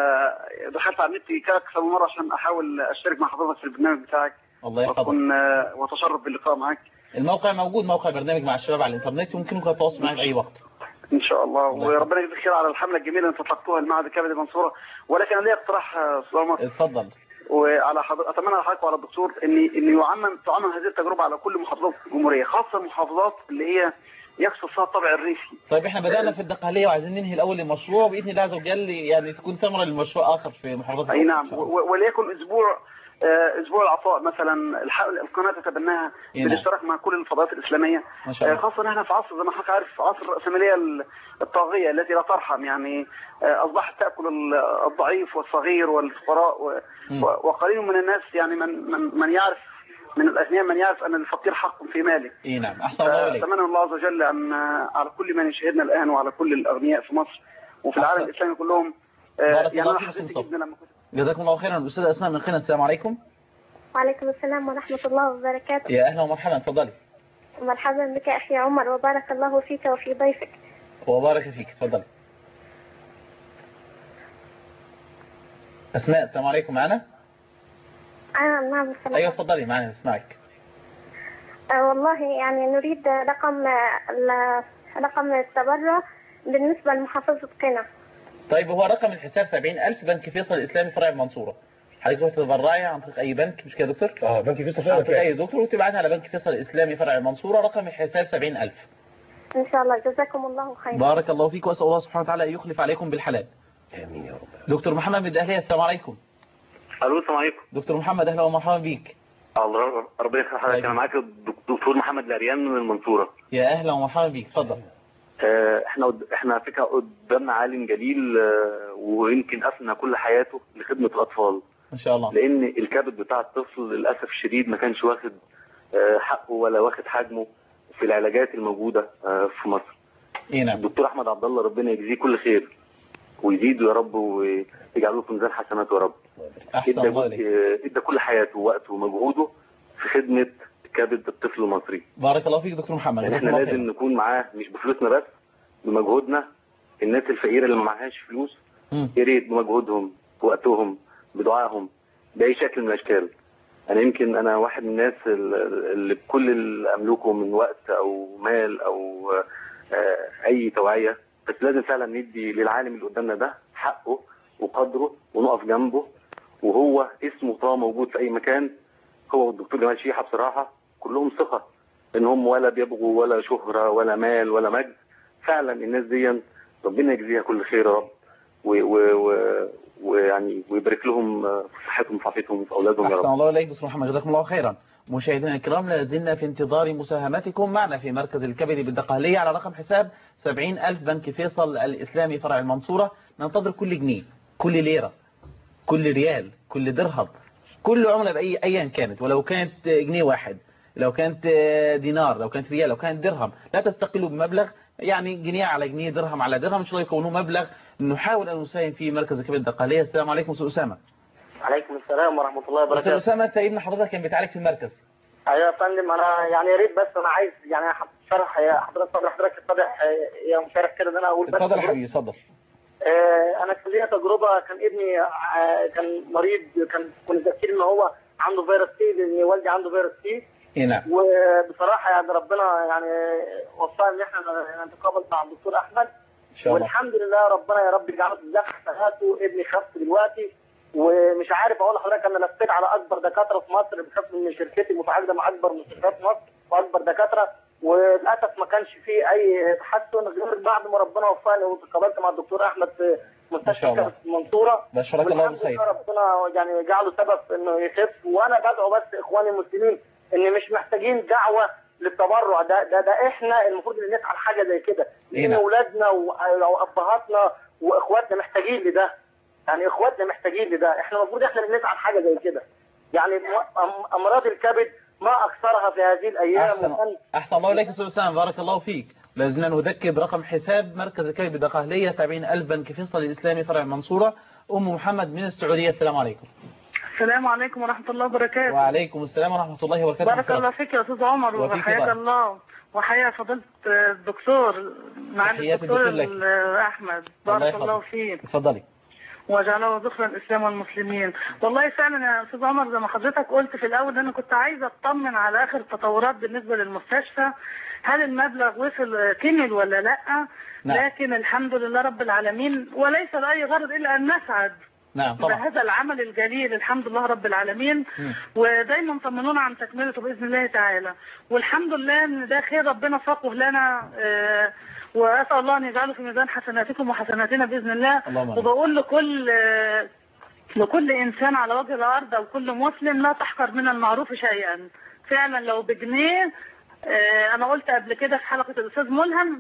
دخلت على النت اكثر من مره عشان احاول اشترك مع حضرتك في البرنامج بتاعك. الله يحفظك. واكون واتشرف باللقاء معك. الموقع موجود، موقع برنامج مع الشباب على الانترنت، ويمكنك التواصل معي في اي وقت. ان شاء الله. وربنا يجزيك خير على الحمله الجميله اللي انت اطلقتوها لمعهد الكبد المنصوره. ولكن انا لي اقتراح استاذ عمر. اتفضل. وعلى حضر... اتمنى على حضرتك وعلى الدكتور ان ان يعمم تعمم هذه التجربه على كل محافظات الجمهوريه، خاصه المحافظات اللي هي يكسر فيها الطابع الريفي. طيب احنا بدانا في الدقهليه وعايزين ننهي الاول المشروع باذن الله عز وجل، يعني تكون ثمره للمشروع اخر في محافظات. اي نعم. وليكن اسبوع اسبوع العطاء مثلا القناه تتبناها بالاشتراك مع كل الفضائيات الاسلاميه، خاصه ان احنا في عصر زي ما حضرتك عارف، عصر الراسماليه الطاغيه التي لا ترحم، يعني اصبحت تاكل الضعيف والصغير والفقراء، وقليل من الناس يعني من من من يعرف من الاغنياء من يعرف ان الفقير حق في ماله. اي نعم. احسن الله اليك. اتمنى الله عز وجل ان على كل من يشاهدنا الان وعلى كل الاغنياء في مصر وفي العالم الاسلامي كلهم، يعني انا حسيت جدا لما كنت. جزاكم الله خيرا. الاستاذه اسماء من خينا، السلام عليكم. وعليكم السلام ورحمة الله وبركاته. يا اهلا ومرحبا، اتفضلي. مرحبا بك اخي عمر، وبارك الله فيك وفي ضيفك. وبارك فيك، اتفضلي. اسماء السلام عليكم. معنا؟ آه نعم السلام. ايوه اتفضلي معنا نسمعك. آه والله يعني نريد رقم رقم التبرع بالنسبة لمحافظة قنا. طيب هو رقم الحساب سبعين ألف بنك فيصل الإسلامي فرع المنصورة. حضرتك تروح تتبرعي عن طريق أي بنك، مش كده يا دكتور؟ اه بنك فيصل عن طريق أي دكتور، وتبعتها على بنك فيصل الإسلامي فرع المنصورة، رقم الحساب سبعين ألف. إن شاء الله. جزاكم الله خيرا. بارك الله فيك، وأسأل الله سبحانه وتعالى أن يخلف عليكم بالحلال. آمين يا رب. دكتور محمد من الدقهلية، السلام عليكم. الو السلام عليكم. دكتور محمد أهلا ومرحبا بيك. الله ربنا يخلي حضرتك. انا معاك الدكتور محمد العريان من المنصورة. يا أهلا ومرحبا بيك، اتفضل. احنا احنا فكره قدامنا عالم جليل، ويمكن افنى كل حياته لخدمه الاطفال ان شاء الله، لان الكبد بتاع الطفل للاسف الشديد ما كانش واخد حقه ولا واخد حجمه في العلاجات الموجوده في مصر. اي نعم. الدكتور احمد عبد الله ربنا يجزيه كل خير ويزيده يا رب ويجعله في ميزان حسناته يا رب. احسن الله عليك. ادى كل حياته ووقته ومجهوده في خدمه كبد الطفل المصري. بارك الله فيك دكتور محمد. احنا لازم نكون معاه مش بفلوسنا بس، بمجهودنا. الناس الفقيره اللي ما معهاش فلوس يا ريت بمجهودهم بوقتهم بدعائهم باي شكل من الاشكال. انا يمكن انا واحد من الناس اللي بكل اللي املكه من وقت او مال او اي توعيه، بس لازم فعلا ندي للعالم اللي قدامنا ده حقه وقدره ونقف جنبه. وهو اسمه طالما موجود في اي مكان، هو والدكتور جمال شيحه بصراحه كلهم ثقه ان هم ولا بيبغوا ولا شهره ولا مال ولا مجد. فعلا الناس دي ربنا يجزيها كل خير يا رب، ويعني ويبارك لهم في صحتهم وفي عافيتهم وفي اولادهم يا رب. احسن الله اليك دكتور محمد، جزاكم الله خيرا. مشاهدينا الكرام، لا زلنا في انتظار مساهماتكم معنا في مركز الكبد بالدقهلية على رقم حساب سبعين ألف بنك فيصل الإسلامي فرع المنصورة. ننتظر كل جنيه، كل ليرة، كل ريال، كل درهم، كل عملة بأي أيا كانت، ولو كانت جنيه واحد، لو كانت دينار، لو كانت ريال، لو كانت درهم. لا تستقلوا بمبلغ، يعني جنيه على جنيه، درهم على درهم، إن شاء الله يكونوا مبلغ نحاول أن نساهم في مركز الكبد بالدقهلية. السلام عليكم أستاذ أسامة. عليكم السلام ورحمة الله وبركاته. أستاذ أسامة، أنت ابن حضرتك كان بيتعالج في المركز. أيوة يا فندم، أنا يعني يا ريت بس أنا عايز يعني شرح يا حضرتك، صدر حضرتك اتضح يا مشارك كده إن أنا أقول بس. اتفضل يا حبيبي اتفضل. آه أنا كان ليا تجربة، كان ابني آه كان مريض، كان كنت ذاكر إن هو عنده فيروس سي، لأن والدي عنده فيروس سي. نعم. وبصراحة يعني ربنا يعني وفقنا إن إحنا نتقابل مع الدكتور أحمد. إن شاء الله. والحمد لله ربنا يا رب يجعله في ذات حسناته. ابني خف دلوقتي، ومش عارف اقول لحضرتك انا لفيت على اكبر دكاتره في مصر بحكم ان شركتي متعاقده مع اكبر مستشفيات مصر واكبر دكاتره، وللاسف ما كانش فيه اي تحسن غير بعد ما ربنا وفقني وتقابلت مع الدكتور احمد في مستشفى المنصوره. بشكرك الله بالخير. ربنا يعني جعله سبب انه يخف. وانا بدعو بس اخواني المسلمين ان مش محتاجين دعوه للتبرع ده ده, ده احنا المفروض ان نسعى لحاجه زي كده، لان اولادنا وابهاتنا واخواتنا محتاجين لده. يعني اخواتنا محتاجين لده، احنا المفروض احنا اللي نسعى لحاجه زي كده. يعني امراض الكبد ما اكثرها في هذه الايام. احسن, وكان... أحسن الله اليك استاذ اسامه، بارك الله فيك. لازلنا نذكر برقم حساب مركز الكبد بالدقهلية سبعين ألف بنك فيصل الاسلامي فرع المنصوره. ام محمد من السعوديه، السلام عليكم. السلام عليكم ورحمه الله وبركاته. وعليكم السلام ورحمه الله وبركاته. بارك الله فيك يا استاذ عمر، وحياك الله وحيا فضيله الدكتور معالي الدكتور احمد، بارك الله فيك. اتفضلي. وجعله ذخرا الاسلام والمسلمين. والله فعلا يا استاذ عمر زي ما حضرتك قلت في الاول، انا كنت عايزه اطمن على اخر التطورات بالنسبه للمستشفى، هل المبلغ وصل كمل ولا لا. نعم. لكن الحمد لله رب العالمين، وليس لاي غرض الا ان نسعد. نعم طبعا. بهذا العمل الجليل الحمد لله رب العالمين. م. ودايما طمنونا عن تكملته باذن الله تعالى، والحمد لله ان ده خير ربنا فقه لنا. آه وأسأل الله أن يجعله في ميزان حسناتكم وحسناتنا بإذن الله. وبقول لكل لكل إنسان على وجه الأرض أو كل مسلم، لا تحقر من المعروف شيئا. فعلا لو بجنيه، أنا قلت قبل كده في حلقة الأستاذ ملهم،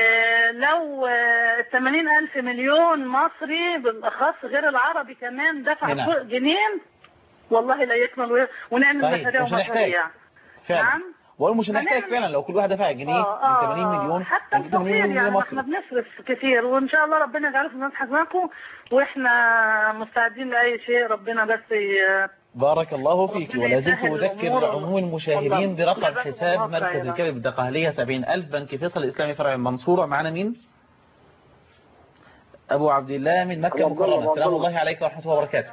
لو ثمانين ألف مليون مصري بالأخص غير العربي كمان دفع جنيه، والله لا يكمل ونعمل مشاريع ومشاريع. نعم. ومش هنحتاج فعلا لو كل واحد دفع جنيه من ثمانين مليون حتى الفقير، يعني احنا بنصرف كتير، وان شاء الله ربنا يجعله في ميزان حسناتكم، واحنا مستعدين لاي شيء. ربنا بس بارك الله فيك. ولا زلت اذكر عموم المشاهدين برقم حساب مركز الكبد بالدقهلية سبعين ألف بنك فيصل الاسلامي فرع المنصورة. معنا مين؟ ابو عبد الله من مكة المكرمة. السلام الله عليكم ورحمة الله وبركاته.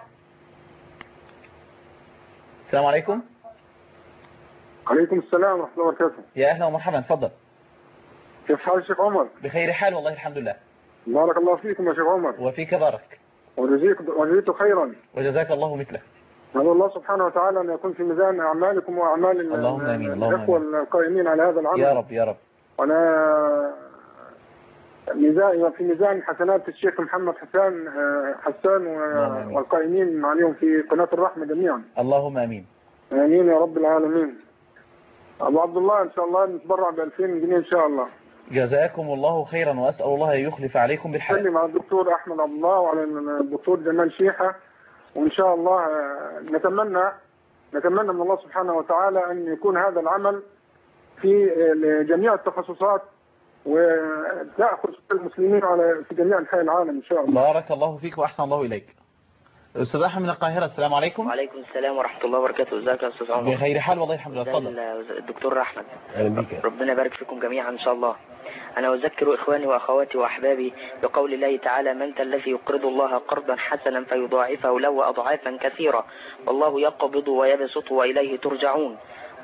السلام عليكم. عليكم السلام ورحمة الله وبركاته. يا أهلا ومرحبا، تفضل. كيف حال الشيخ عمر؟ بخير حال والله الحمد لله. بارك الله فيكم يا شيخ عمر. وفيك بارك. وجزيك وجزيت خيرا. وجزاك الله مثله. نسأل الله سبحانه وتعالى أن يكون في ميزان أعمالكم وأعمال اللهم آمين. الإخوة القائمين على هذا العمل. يا رب يا رب. وأنا ميزان في ميزان حسنات الشيخ محمد حسان حسان والقائمين عليهم في قناة الرحمة جميعا. اللهم آمين. آمين يا رب العالمين. أبو عبد الله إن شاء الله نتبرع ب ألفين جنيه إن شاء الله. جزاكم الله خيرا، وأسأل الله يخلف عليكم بالحق. نسلم على الدكتور أحمد عبد الله وعلى الدكتور جمال شيحة، وإن شاء الله نتمنى نتمنى من الله سبحانه وتعالى أن يكون هذا العمل في جميع التخصصات وتأخذ المسلمين على في جميع أنحاء العالم إن شاء الله. بارك الله فيك وأحسن الله إليك. أستاذ أحمد من القاهرة، السلام عليكم. وعليكم السلام ورحمة الله وبركاته. ازيك يا أستاذ عمر؟ بخير حال والله الحمد لله. اتفضل. الدكتور أحمد. أهلا بك. ربنا يبارك فيكم جميعا إن شاء الله. أنا أذكر إخواني وأخواتي وأحبابي بقول الله تعالى: من ذا الذي يقرض الله قرضا حسنا فيضاعفه له أضعافا كثيرة والله يقبض ويبسط وإليه ترجعون.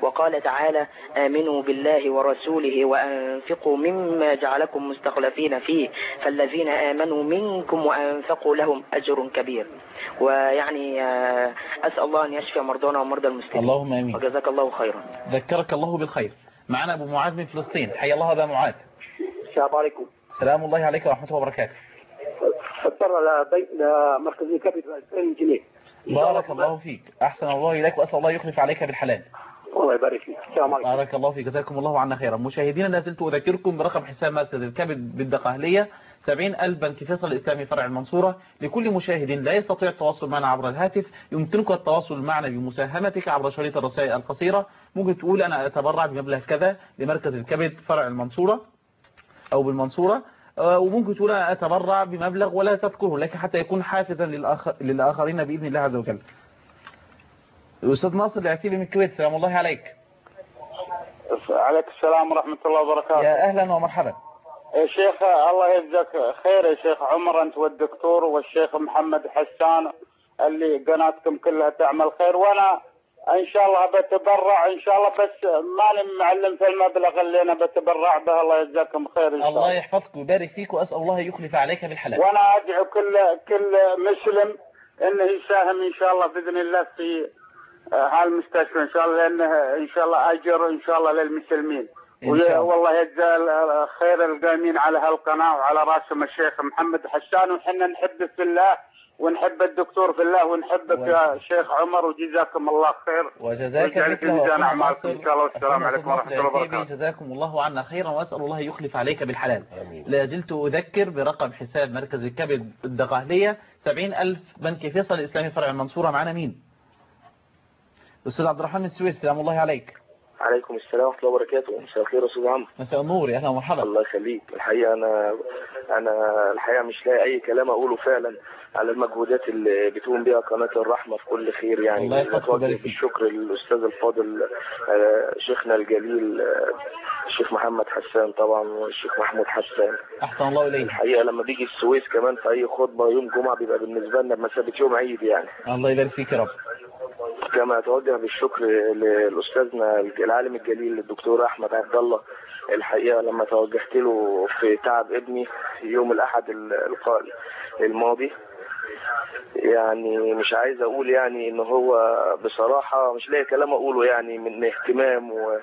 وقال تعالى آمنوا بالله ورسوله وأنفقوا مما جعلكم مستخلفين فيه فالذين آمنوا منكم وأنفقوا لهم أجر كبير. ويعني أسأل الله أن يشفي مرضانا ومرضى المسلمين. اللهم آمين. وجزاك الله خيرا. ذكرك الله بالخير. معنا أبو معاذ من فلسطين. حيا الله أبا معاذ. السلام عليكم. سلام الله عليك ورحمة الله وبركاته. اضطر لمركزية كبد ألفين جنيه. بارك الله فيك. أحسن الله إليك وأسأل الله يخلف عليك بالحلال. الله يبارك فيك. السلام عليكم. بارك الله فيك. جزاكم الله عنا خيرا. مشاهدينا لا زلت أذكركم برقم حساب مركز الكبد بالدقهلية سبعين ألف بنك فيصل الإسلامي فرع المنصورة. لكل مشاهد لا يستطيع التواصل معنا عبر الهاتف يمكنك التواصل معنا بمساهمتك عبر شريط الرسائل القصيرة. ممكن تقول أنا أتبرع بمبلغ كذا لمركز الكبد فرع المنصورة أو بالمنصورة، وممكن تقول أنا أتبرع بمبلغ ولا تذكره لك حتى يكون حافزا للآخر للآخرين بإذن الله عز وجل. الأستاذ ناصر العتيبي من الكويت. سلام الله عليك. عليك السلام ورحمة الله وبركاته. يا أهلا ومرحبا يا شيخ، الله يجزاك خير يا شيخ عمر، أنت والدكتور والشيخ محمد حسان اللي قناتكم كلها تعمل خير، وأنا إن شاء الله بتبرع إن شاء الله، بس ماني معلم في المبلغ اللي أنا بتبرع به. الله يجزاكم خير إن شاء الله. الله يحفظك ويبارك فيك وأسأل الله يخلف عليك بالحلال. وأنا أدعو كل كل مسلم إنه يساهم إن شاء الله بإذن الله في هالمستشفى إن شاء الله، لأنه إن شاء الله أجر إن شاء الله للمسلمين. والله يجزى خير القائمين على هالقناة وعلى راسهم الشيخ محمد حسان، وحنا نحبه في الله ونحب الدكتور في الله ونحبك و... يا شيخ عمر، وجزاكم الله خير وجزاك مثل ميزان اعمالكم ان شاء الله. والسلام عليكم ورحمه الله وبركاته. جزاكم الله عنا خيرا واسال الله يخلف عليك بالحلال. لا زلت اذكر برقم حساب مركز الكبد الدقهلية سبعين ألف بنك فيصل الاسلامي فرع المنصورة. معنا مين؟ الاستاذ عبد الرحمن من السويس. سلام الله عليك. عليكم السلام ورحمه الله وبركاته. مساء الخير يا استاذ عمرو. مساء النور. يا اهلا ومرحبا. الله يخليك. الحقيقه انا انا الحقيقه مش لاقي اي كلام اقوله فعلا على المجهودات اللي بتقوم بها قناه الرحمه في كل خير. يعني الله يحفظك. بالشكر للاستاذ الفاضل شيخنا الجليل الشيخ محمد حسان طبعا والشيخ محمود حسان. احسن الله اليك. الحقيقه لما بيجي السويس كمان في اي خطبه يوم جمعه بيبقى بالنسبه لنا بمثابه يوم عيد يعني. الله يبارك فيك يا رب. كما اتوجه بالشكر لاستاذنا العالم الجليل الدكتور احمد عبد الله. الحقيقه لما توجهت له في تعب ابني يوم الاحد الماضي، يعني مش عايز اقول يعني ان هو بصراحه مش لاقي كلام اقوله يعني من اهتمام، و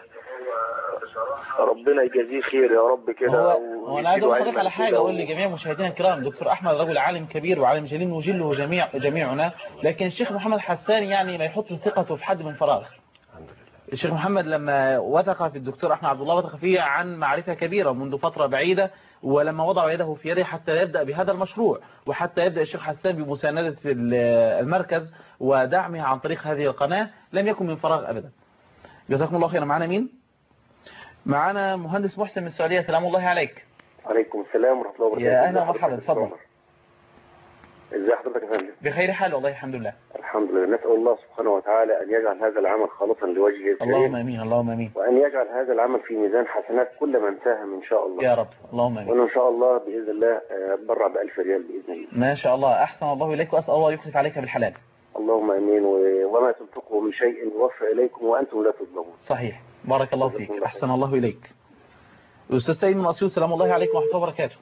ربنا يجازيه خير يا رب كده. وانا عايز اقول لحضرتك على حاجه اقول لجميع مشاهدينا الكرام، دكتور احمد رجل عالم كبير وعالم جليل نجله جميع جميعنا، لكن الشيخ محمد حسان يعني ما يحط ثقته في حد من فراغ. الشيخ محمد لما وثق في الدكتور احمد عبد الله وثق فيه عن معرفه كبيره منذ فتره بعيده، ولما وضع يده في يده حتى يبدا بهذا المشروع وحتى يبدا الشيخ حسان بمسانده المركز ودعمه عن طريق هذه القناه لم يكن من فراغ ابدا. جزاكم الله خيرا. معنا مين؟ معنا مهندس محسن من السعوديه. سلام الله عليك. عليكم السلام ورحمه الله وبركاته. يا اهلا ومرحبا. اتفضل. ازي حضرتك يا فندم؟ بخير حال والله الحمد لله. الحمد لله. نسال الله سبحانه وتعالى ان يجعل هذا العمل خالصا لوجهه الكريم. اللهم امين. اللهم امين. وان يجعل هذا العمل في ميزان حسنات كل من ساهم ان شاء الله. يا رب. اللهم امين. وانا ان شاء الله باذن الله اتبرع ب ألف ريال باذن الله. ما شاء الله. احسن الله اليك واسال الله يخلف عليك بالحلال. اللهم امين. وما تنفقوا من شيء يوفى اليكم وانتم لا تظلمون. صحيح. بارك الله فيك. احسن الله اليك. الاستاذ سيد من اسيوط. سلام الله عليكم ورحمه الله وبركاته.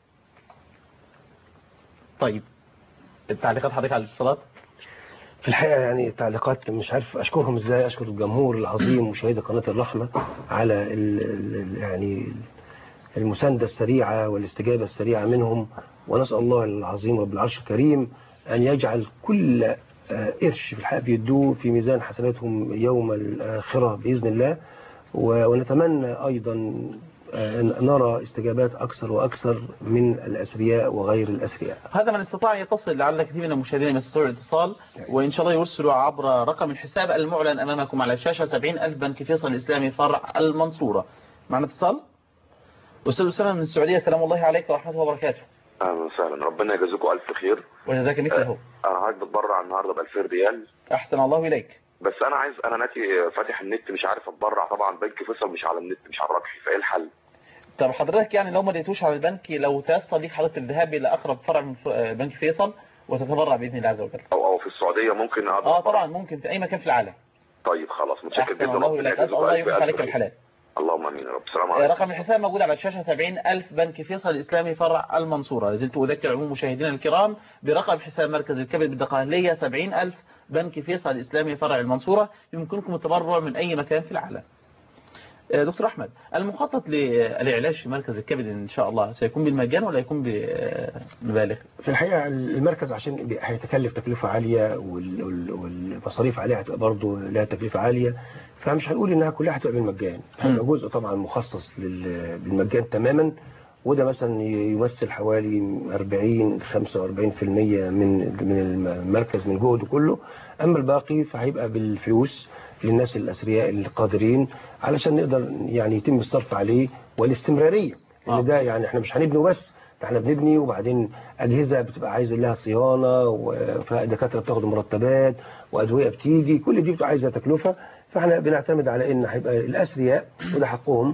طيب التعليقات حضرتك على الاتصالات؟ في الحقيقة يعني التعليقات مش عارف أشكرهم إزاي. أشكر الجمهور العظيم مشاهدي قناة الرحمة على ال ال يعني المساندة السريعة والاستجابة السريعة منهم، ونسأل الله العظيم رب العرش الكريم أن يجعل كل قرش في الحقيقة بيدوه في ميزان حسناتهم يوم الآخرة بإذن الله. ونتمنى أيضا نرى استجابات أكثر وأكثر من الأثرياء وغير الأثرياء. هذا من استطاع يتصل، لعل كثير من المشاهدين يستطيعوا الاتصال، وإن شاء الله يرسلوا عبر رقم الحساب المعلن أمامكم على الشاشة سبعين ألف بنك فيصل الإسلامي فرع المنصورة. معنا اتصال. أستاذ أسامة من السعودية. سلام الله عليكم ورحمة الله وبركاته. أهلا وسهلا. ربنا يجازيكم ألف خير. وجزاك مثله. أنا عايز بتبرع النهارده ب ألفين ريال. أحسن الله إليك. بس أنا عايز أنا ناتي فاتح النت مش عارف أتبرع، طبعا بنك فيصل مش على النت مش على الربح، فإيه الحل؟ طب حضرتك يعني لو ما لقيتوش على البنك، لو تيسر ليك حضرتك الذهاب الى اقرب فرع من بنك فيصل وتتبرع باذن الله عز وجل. او او في السعوديه ممكن اه طبعا ممكن في اي مكان في العالم. طيب خلاص متشكر جدا. الله إليك، أسأل الله يفتح عليك الحلال. اللهم امين يا رب. السلام عليكم. رقم الحساب موجود على الشاشة سبعين ألف بنك فيصل الإسلامي فرع المنصورة. لازلت أذكر عموم مشاهدينا الكرام برقم حساب مركز الكبد بالدقهلية سبعين ألف بنك فيصل الإسلامي فرع المنصورة. يمكنكم التبرع من أي مكان في العالم. دكتور أحمد، المخطط للعلاج في مركز الكبد إن شاء الله سيكون بالمجان ولا يكون بمبالغ؟ في الحقيقة المركز عشان هيتكلف تكلفة عالية والمصاريف عليها هتبقى برضه لها تكلفة عالية، فمش هنقول إنها كلها هتبقى بالمجان. هيبقى جزء طبعا مخصص بالمجان تماما، وده مثلا يمثل حوالي أربعين خمسة وأربعين بالمئة من من المركز من جهده كله. أما الباقي فهيبقى بالفلوس للناس الأثرياء القادرين علشان نقدر يعني يتم الصرف عليه والاستمرارية. لأن آه. ده يعني احنا مش هنبني بس، احنا بنبني وبعدين أجهزة بتبقى عايزة لها صيانة، ودكاترة بتاخد مرتبات، وأدوية بتيجي، كل دي بتبقى عايزة تكلفة. فاحنا بنعتمد على إن هيبقى الأثرياء وده حقهم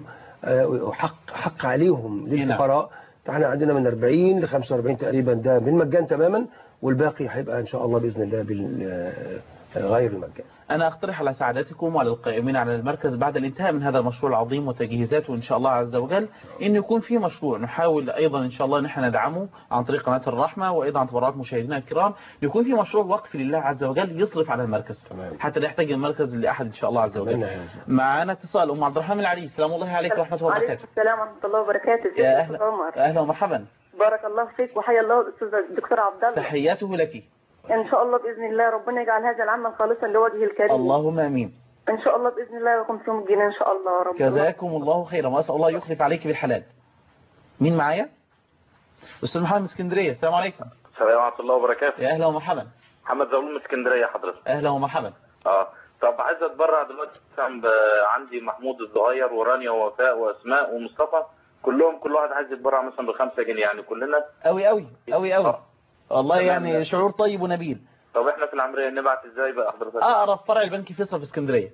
وحق حق عليهم للفقراء. احنا عندنا من أربعين ل خمسة وأربعين تقريبا ده بالمجان تماما، والباقي هيبقى إن شاء الله بإذن الله بال غير المجان. أنا أقترح على سعادتكم وعلى القائمين على المركز بعد الانتهاء من هذا المشروع العظيم وتجهيزاته إن شاء الله عز وجل إن يكون في مشروع نحاول أيضا إن شاء الله نحن ندعمه عن طريق قناة الرحمة وأيضا عن تبرعات مشاهدينا الكرام، يكون في مشروع وقف لله عز وجل يصرف على المركز حتى لا يحتاج المركز لأحد إن شاء الله عز وجل. معنا اتصال أم عبد الرحمن العلي. السلام الله عليكم ورحمة الله وبركاته. السلام ورحمة الله وبركاته. يا أهلا أهلا ومرحبا. بارك الله فيك وحيا الله الأستاذ الدكتور عبد الله. تحياته لك. إن شاء الله بإذن الله ربنا يجعل هذا العمل خالصا لوجهه الكريم. اللهم آمين. إن شاء الله بإذن الله يكون فيهم جنة إن شاء الله رب. جزاكم الله خيرا وأسأل الله يخلف عليك بالحلال. مين معايا؟ أستاذ محمد من اسكندرية. السلام عليكم. السلام ورحمة الله وبركاته. يا أهلا ومرحبا. محمد زغلول من اسكندرية حضرتك. أهلا ومرحبا. اه طب عايز اتبرع دلوقتي. عندي محمود الصغير ورانيا ووفاء واسماء ومصطفى، كلهم كل واحد عايز يتبرع مثلا بخمسة جنيه، يعني كلنا قوي قوي قوي قوي والله يعني شعور طيب ونبيل. طب احنا في العمرية نبعت ازاي بقى حضرتك؟ اقرب فرع البنك فيصل في اسكندريه.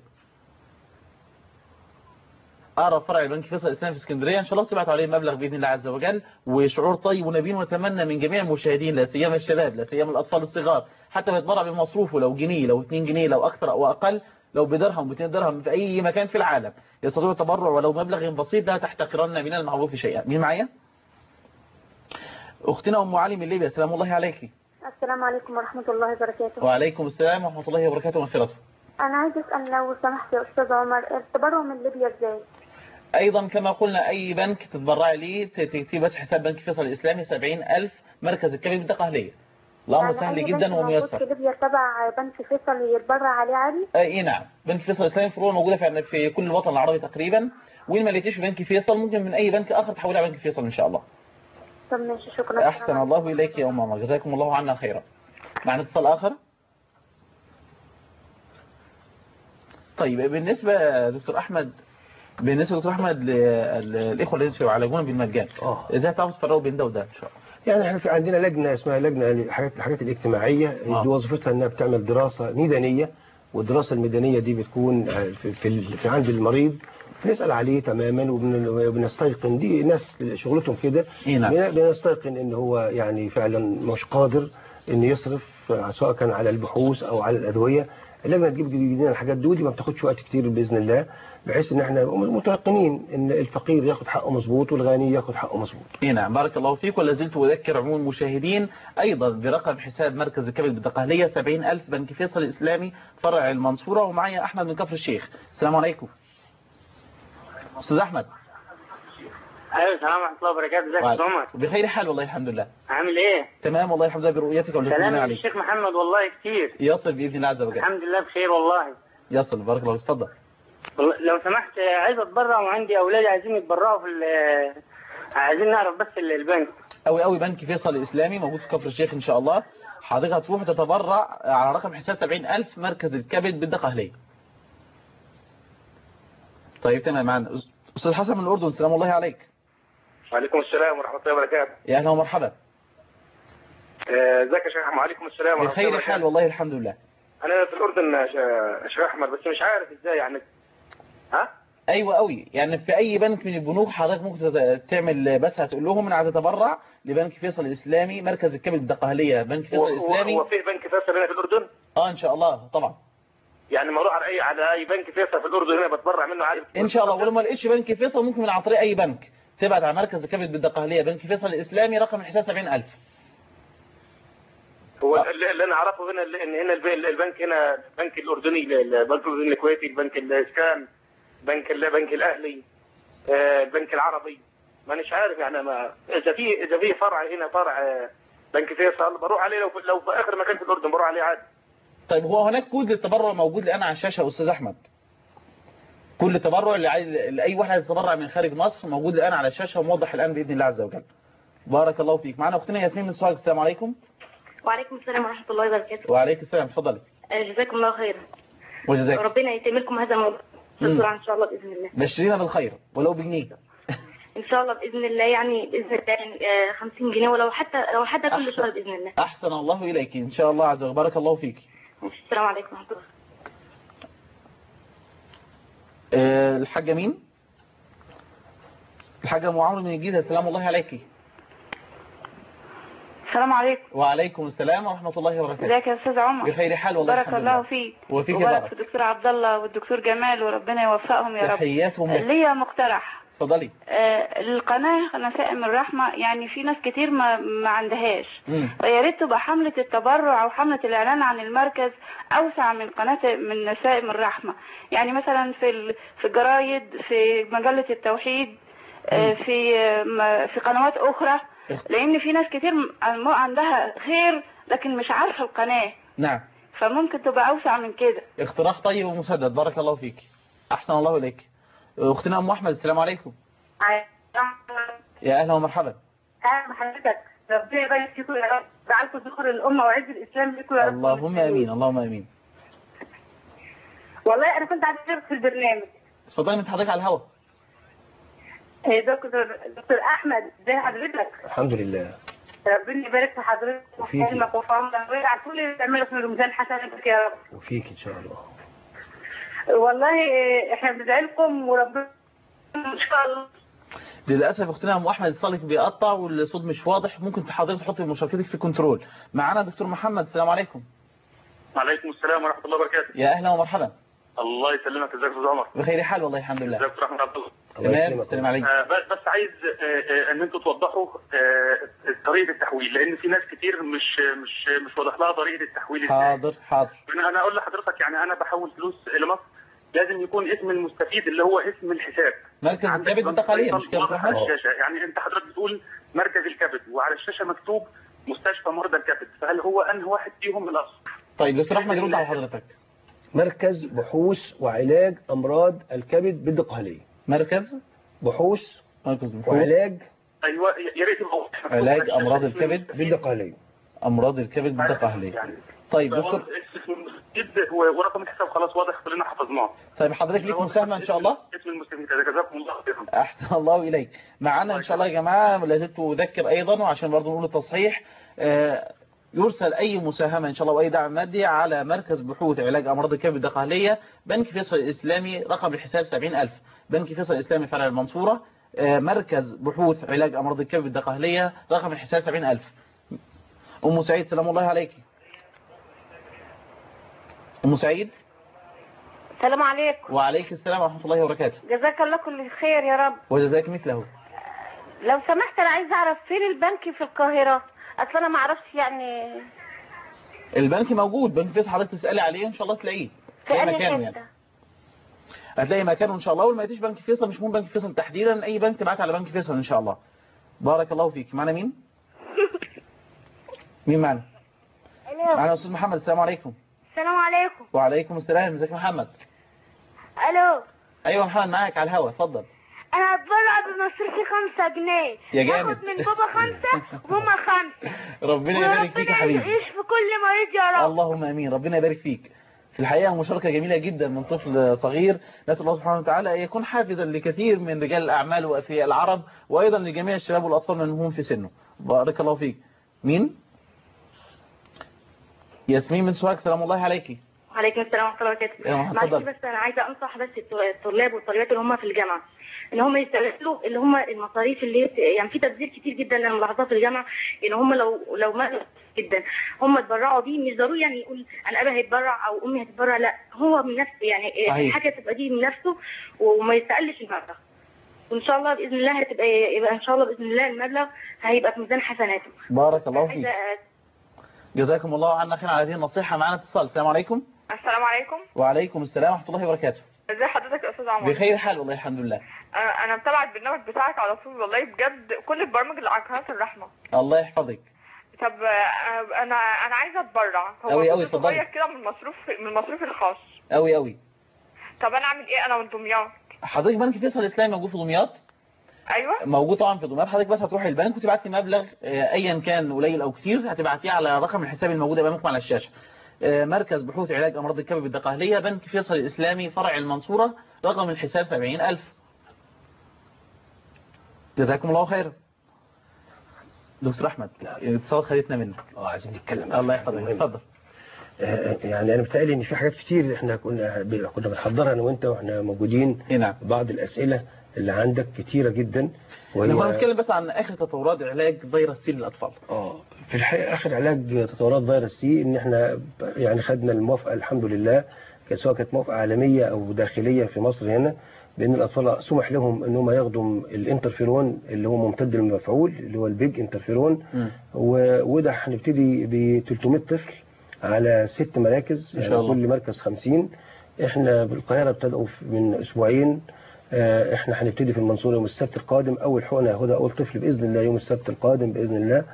اقرب فرع البنك فيصل الاسلامي في اسكندريه ان شاء الله تبعتوا عليه مبلغ باذن الله عز وجل، وشعور طيب ونبيل، ونتمنى من جميع المشاهدين لا سيما الشباب لا سيما الاطفال الصغار حتى بيتبرع بمصروفه لو جنيه لو اتنين جنيه لو اكثر او اقل، لو بدرهم باتنين درهم في اي مكان في العالم يستطيعوا التبرع ولو مبلغ بسيط، لا تحتقرن من المعروف شيئا. مين معايا؟ اختنا ام علي من ليبيا. السلام الله عليك. السلام عليكم ورحمة الله وبركاته. وعليكم السلام ورحمة الله وبركاته ومغفرته. أنا عايز أسأل لو سمحت يا أستاذ عمر، التبرع من ليبيا إزاي؟ أيضا كما قلنا أي بنك تتبرعي ليه تكتبي بس حساب بنك فيصل الإسلامي سبعين ألف مركز الكبد بالدقهلية. الأمر يعني سهل جدا وميسر. في ليبيا تبع بنك فيصل يتبرع عليه عادي؟ أي نعم، بنك فيصل الإسلامي فروع موجودة في في كل الوطن العربي تقريبا، وإن ما لقيتيش في بنك فيصل ممكن من أي بنك آخر تحولي على بنك فيصل إن شاء الله. طب ماشي، شكرا. أحسن الله إليك يا أم عمر، جزاكم الله عنا خيرا. معنا اتصال آخر. طيب بالنسبة دكتور أحمد بالنسبة دكتور أحمد للإخوة الذين يعالجون بالمجان اه إزاي تعرفوا تفرقوا بين ده وده إن شاء الله؟ يعني احنا في عندنا لجنة اسمها لجنة الحاجات الحاجات الاجتماعية آه. دي وظيفتها انها بتعمل دراسة ميدانية، والدراسة الميدانية دي بتكون في في, في عند المريض بنسأل عليه تماما وبنستيقن، دي ناس شغلتهم كده بنستيقن ان هو يعني فعلا مش قادر ان يصرف سواء كان على البحوث او على الادويه. اللجنه تجيب لنا الحاجات دي ما بتاخدش وقت كتير باذن الله، بحيث ان احنا متيقنين ان الفقير ياخد حقه مظبوط والغني ياخد حقه مظبوط. نعم بارك الله فيك. ولا زلت اذكر عموم المشاهدين ايضا برقم حساب مركز الكبد بالدقهليه سبعين ألف بنك فيصل الاسلامي فرع المنصوره. ومعي احمد من كفر الشيخ. السلام عليكم. استاذ احمد. ايوه السلام ورحمه الله وبركاته. ازيك يا استاذ عمر؟ بخير حال والله الحمد لله. عامل ايه؟ تمام والله الحمد لله برؤيتك سلام عليك. الشيخ محمد والله كتير. يصل باذن الله عز وجل. الحمد لله بخير والله. يصل بارك الله. اتفضل. لو سمحت عايز اتبرع وعندي اولادي عايزين يتبرعوا في عايزين نعرف بس البنك. قوي قوي بنك فيصل الاسلامي موجود في كفر الشيخ ان شاء الله. حضرتك هتروح تتبرع على رقم حساب سبعين ألف مركز الكبد بالدقهليه. طيب تمام. معنا استاذ حسن من الاردن. السلام الله عليك. وعليكم السلام ورحمه الله وبركاته. يا اهلا ومرحبا. ازيك يا شيخ؟ وعليكم السلام ورحمه الله وبركاته. بخير حال والله الحمد لله. انا في الاردن يا شيخ احمد، بس مش عارف ازاي يعني. ها ايوه قوي. يعني في اي بنك من البنوك حضرتك ممكن تعمل بس هتقول لهم انا عايز اتبرع لبنك فيصل الاسلامي مركز الكبد بالدقهليه. بنك فيصل الاسلامي هو في بنك فيصل هنا في الاردن؟ اه ان شاء الله طبعا. يعني ما اروح على اي على اي بنك فيصل في الاردن هنا بتبرع منه عادي؟ ان شاء الله. ولو ما لقيتش بنك فيصل ممكن من عن طريق اي بنك تبعت على مركز الكبد بالدقهليه بنك فيصل الاسلامي رقم الحساب سبعين ألف. هو أه. اللي انا اعرفه هنا ان هنا البنك هنا البنك الاردني البنك الاردني الكويتي البنك الاسكان بنك البنك الاهلي البنك العربي. ما مش عارف يعني ما اذا في اذا في فرع هنا فرع بنك فيصل بروح عليه لو لو في اخر مكان في الاردن بروح عليه عادي. طيب هو هناك كود للتبرع موجود الان على الشاشه يا استاذ احمد. كل تبرع اللي عايز لاي واحد عايز يتبرع من خارج مصر موجود الان على الشاشه وموضح الان باذن الله عز وجل. بارك الله فيك. معنا اختنا ياسمين من سوهاج. السلام عليكم. وعليكم السلام ورحمه الله وبركاته. وعليكم السلام. اتفضلي. جزاكم الله خيرا. وجزاك. ربنا يتم لكم هذا الموضوع بسرعه ان شاء الله باذن الله. بشرينا بالخير ولو بجنيه. ان شاء الله باذن الله يعني باذن الله خمسين جنيه ولو حتى لو حتى كل شهر باذن الله. احسن الله اليك ان شاء الله عز وجل. بارك الله فيك. السلام عليكم ورحمه الله. أه الحاجه مين؟ الحاجه ام عمرو من الجيزه. السلام الله عليكي. السلام عليكم. وعليكم السلام ورحمه الله وبركاته. ازيك يا استاذ عمر؟ بخير حال والله الحمد لله. بارك الله فيك وفيك وبارك في الدكتور عبد الله والدكتور جمال وربنا يوفقهم يا رب. تحياتهم لك. ليا مقترح. اتفضلي. آه القناه نسائم الرحمه يعني في ناس كتير ما ما عندهاش، فيا ريت تبقى حمله التبرع او حمله الاعلان عن المركز اوسع من قناه من نسائم الرحمه. يعني مثلا في في الجرايد في مجله التوحيد آه في آه في قنوات اخرى، لان في ناس كتير عندها خير لكن مش عارفه القناه. نعم. فممكن تبقى اوسع من كده. اقتراح طيب ومسدد. بارك الله فيك. احسن الله اليك. اختنا ام احمد. السلام عليكم. يا اهلا ومرحبا. اهلا بحضرتك. ربنا يبارك فيكم يا رب. جعلكم ذكر الامه وعز الاسلام لكم يا رب. اللهم امين. اللهم امين. والله انا كنت عايز اشارك في البرنامج. اتفضلي من حضرتك على الهواء. دكتور دكتور احمد ازي حضرتك؟ الحمد لله. ربنا يبارك في حضرتك وفي علمك وفي عمرك ويجعل كل اللي بتعمله في الميزان حسناتك يا رب. وفيك ان شاء الله. والله احنا بندعي لكم وربنا ان شاء الله. للاسف اختنا ام احمد اتصالك بيقطع والصوت مش واضح. ممكن حضرتك تحطي مشاركتك في كنترول. معانا دكتور محمد. السلام عليكم. وعليكم السلام ورحمه الله وبركاته. يا اهلا ومرحبا. الله يسلمك. ازيك يا استاذ عمر؟ بخير حال والله الحمد لله. ازيك يا احمد عبد الله؟ تمام. السلام عليكم. آه بس عايز آه ان انتم توضحوا آه طريقه التحويل، لان في ناس كتير مش مش مش واضح لها طريقه التحويل. حاضر حاضر. انا انا اقول لحضرتك يعني انا بحول فلوس الى مصر لازم يكون اسم المستفيد اللي هو اسم الحساب. مركز الكبد بالدقهليه مش كده على الشاشه. يعني انت حضرتك بتقول مركز الكبد وعلى الشاشه مكتوب مستشفى مرضى الكبد، فهل هو انهي واحد فيهم الاصل؟ طيب دكتور احمد يرد على حضرتك. مركز بحوث وعلاج امراض الكبد بالدقهليه. مركز بحوث مركز بحوث وعلاج ايوه يا ريت يبقى علاج امراض الكبد بالدقهليه. امراض الكبد بالدقهليه. طيب دكتور ورقم الحساب خلاص واضح كلنا حفظناه. طيب حضرتك ليك مساهمه ان شاء الله. اسم المستفيد جزاكم الله خيرا. احسن الله اليك. معانا ان شاء الله يا جماعه لازم اذكر ايضا وعشان برضه نقول التصحيح آه يرسل أي مساهمة إن شاء الله وأي دعم مادي على مركز بحوث علاج أمراض الكبد الدقهلية بنك فيصل الإسلامي رقم الحساب سبعين ألف. بنك فيصل الإسلامي فرع المنصورة. مركز بحوث علاج أمراض الكبد الدقهلية رقم الحساب سبعين ألف. أم سعيد سلام الله عليك. أم سعيد. السلام عليكم. وعليك السلام ورحمة الله وبركاته. جزاك الله كل خير يا رب. وجزاك مثله. لو سمحت أنا عايز أعرف فين البنك في القاهرة؟ اصل انا ما اعرفش يعني. البنك موجود. بنك فيصل حضرتك تسالي عليه ان شاء الله تلاقيه. في اي مكانه يعني. هتلاقي مكانه ان شاء الله. وما يجيش بنك فيصل مش مهم بنك فيصل تحديدا اي بنك تبعت على بنك فيصل ان شاء الله. بارك الله فيك. معنا مين؟ مين معنا؟ الو. معنا استاذ محمد. السلام عليكم. السلام عليكم. وعليكم السلام. ازيك يا محمد؟ الو. ايوه محمد معاك على الهواء. اتفضل. انا هتبرع بمصروفي خمسة جنيه. يا جامد. هاخد من بابا خمسة وماما خمسة. ربنا يبارك فيك يا حبيبي. يعيش في كل مريض يا رب. اللهم امين. ربنا يبارك فيك. في الحقيقة مشاركة جميلة جدا من طفل صغير. نسأل الله سبحانه وتعالى يكون حافزا لكثير من رجال الأعمال وأثرياء العرب وأيضا لجميع الشباب والأطفال من هم في سنه. بارك الله فيك. مين؟ ياسمين من سوهاج. سلام الله عليكي. وعليكم السلام ورحمة الله وبركاته. معلش بس أنا عايزة أنصح بس الطلاب والطالبات اللي هم في الجامعة ان هم يستغلوا اللي هم المصاريف اللي يعني في تبذير كتير جدا انا ملاحظاه في الجامعه ان هم لو لو ما جدا. هم اتبرعوا بيه، مش ضروري يعني يقول انا ابي هيتبرع او امي هتتبرع، لا هو من نفسه يعني صحيح. حاجه تبقى دي من نفسه وما يستقلش المبلغ. وان شاء الله باذن الله هتبقى يبقى ان شاء الله باذن الله المبلغ هيبقى في ميزان حسناته. بارك الله فيك. جزاكم الله عنا خير على هذه النصيحه. معنا اتصال. السلام عليكم. السلام عليكم. وعليكم السلام ورحمه الله وبركاته. ازي حضرتك يا استاذ عمر؟ بخير حال والله الحمد لله. انا متابعه البرنامج بتاعك على طول والله بجد، كل البرامج اللي على قناه الرحمه. الله يحفظك. طب انا انا عايزه اتبرع. هو قوي قوي اتفضلي. صغير كده من المصروف من المصروف الخاص. قوي قوي. طب انا اعمل ايه؟ انا من دمياط. حضرتك بنك فيصل الاسلامي موجود في دمياط؟ ايوه موجود طبعا في دمياط. حضرتك بس هتروحي البنك وتبعتي مبلغ ايا كان قليل او كتير، هتبعتيه على رقم الحساب الموجود امامكم على الشاشه. مركز بحوث علاج امراض الكبد بالدقهليه، بنك فيصل الاسلامي، فرع المنصوره، رقم الحساب سبعين ألف. جزاكم الله خير. دكتور احمد الاتصال خدتنا منك. اه عايزين نتكلم. الله يحفظك اتفضل. يعني انا بتهيألي ان في حاجات كتير احنا كنا كنا بنحضرها انا وانت واحنا موجودين. نعم. بعض الاسئله اللي عندك كتيره جدا. وهي بنتكلم بس عن اخر تطورات علاج فيروس سي للاطفال. اه في الحقيقه اخر علاج تطورات فيروس سي ان احنا يعني خدنا الموافقه الحمد لله، سواء كانت موافقه عالميه او داخليه في مصر هنا، بان الاطفال سمح لهم ان هم ياخدوا الانترفيرون اللي هو ممتد المفعول اللي هو البيج انترفيرون، وده هنبتدي ب ثلاثمائة طفل على ست مراكز، إن شاء الله. كل مركز خمسين. احنا بالقاهره ابتدأوا من اسبوعين، احنا هنبتدي في المنصوره يوم السبت القادم، اول حقنه هياخدها اول طفل باذن الله يوم السبت القادم باذن الله،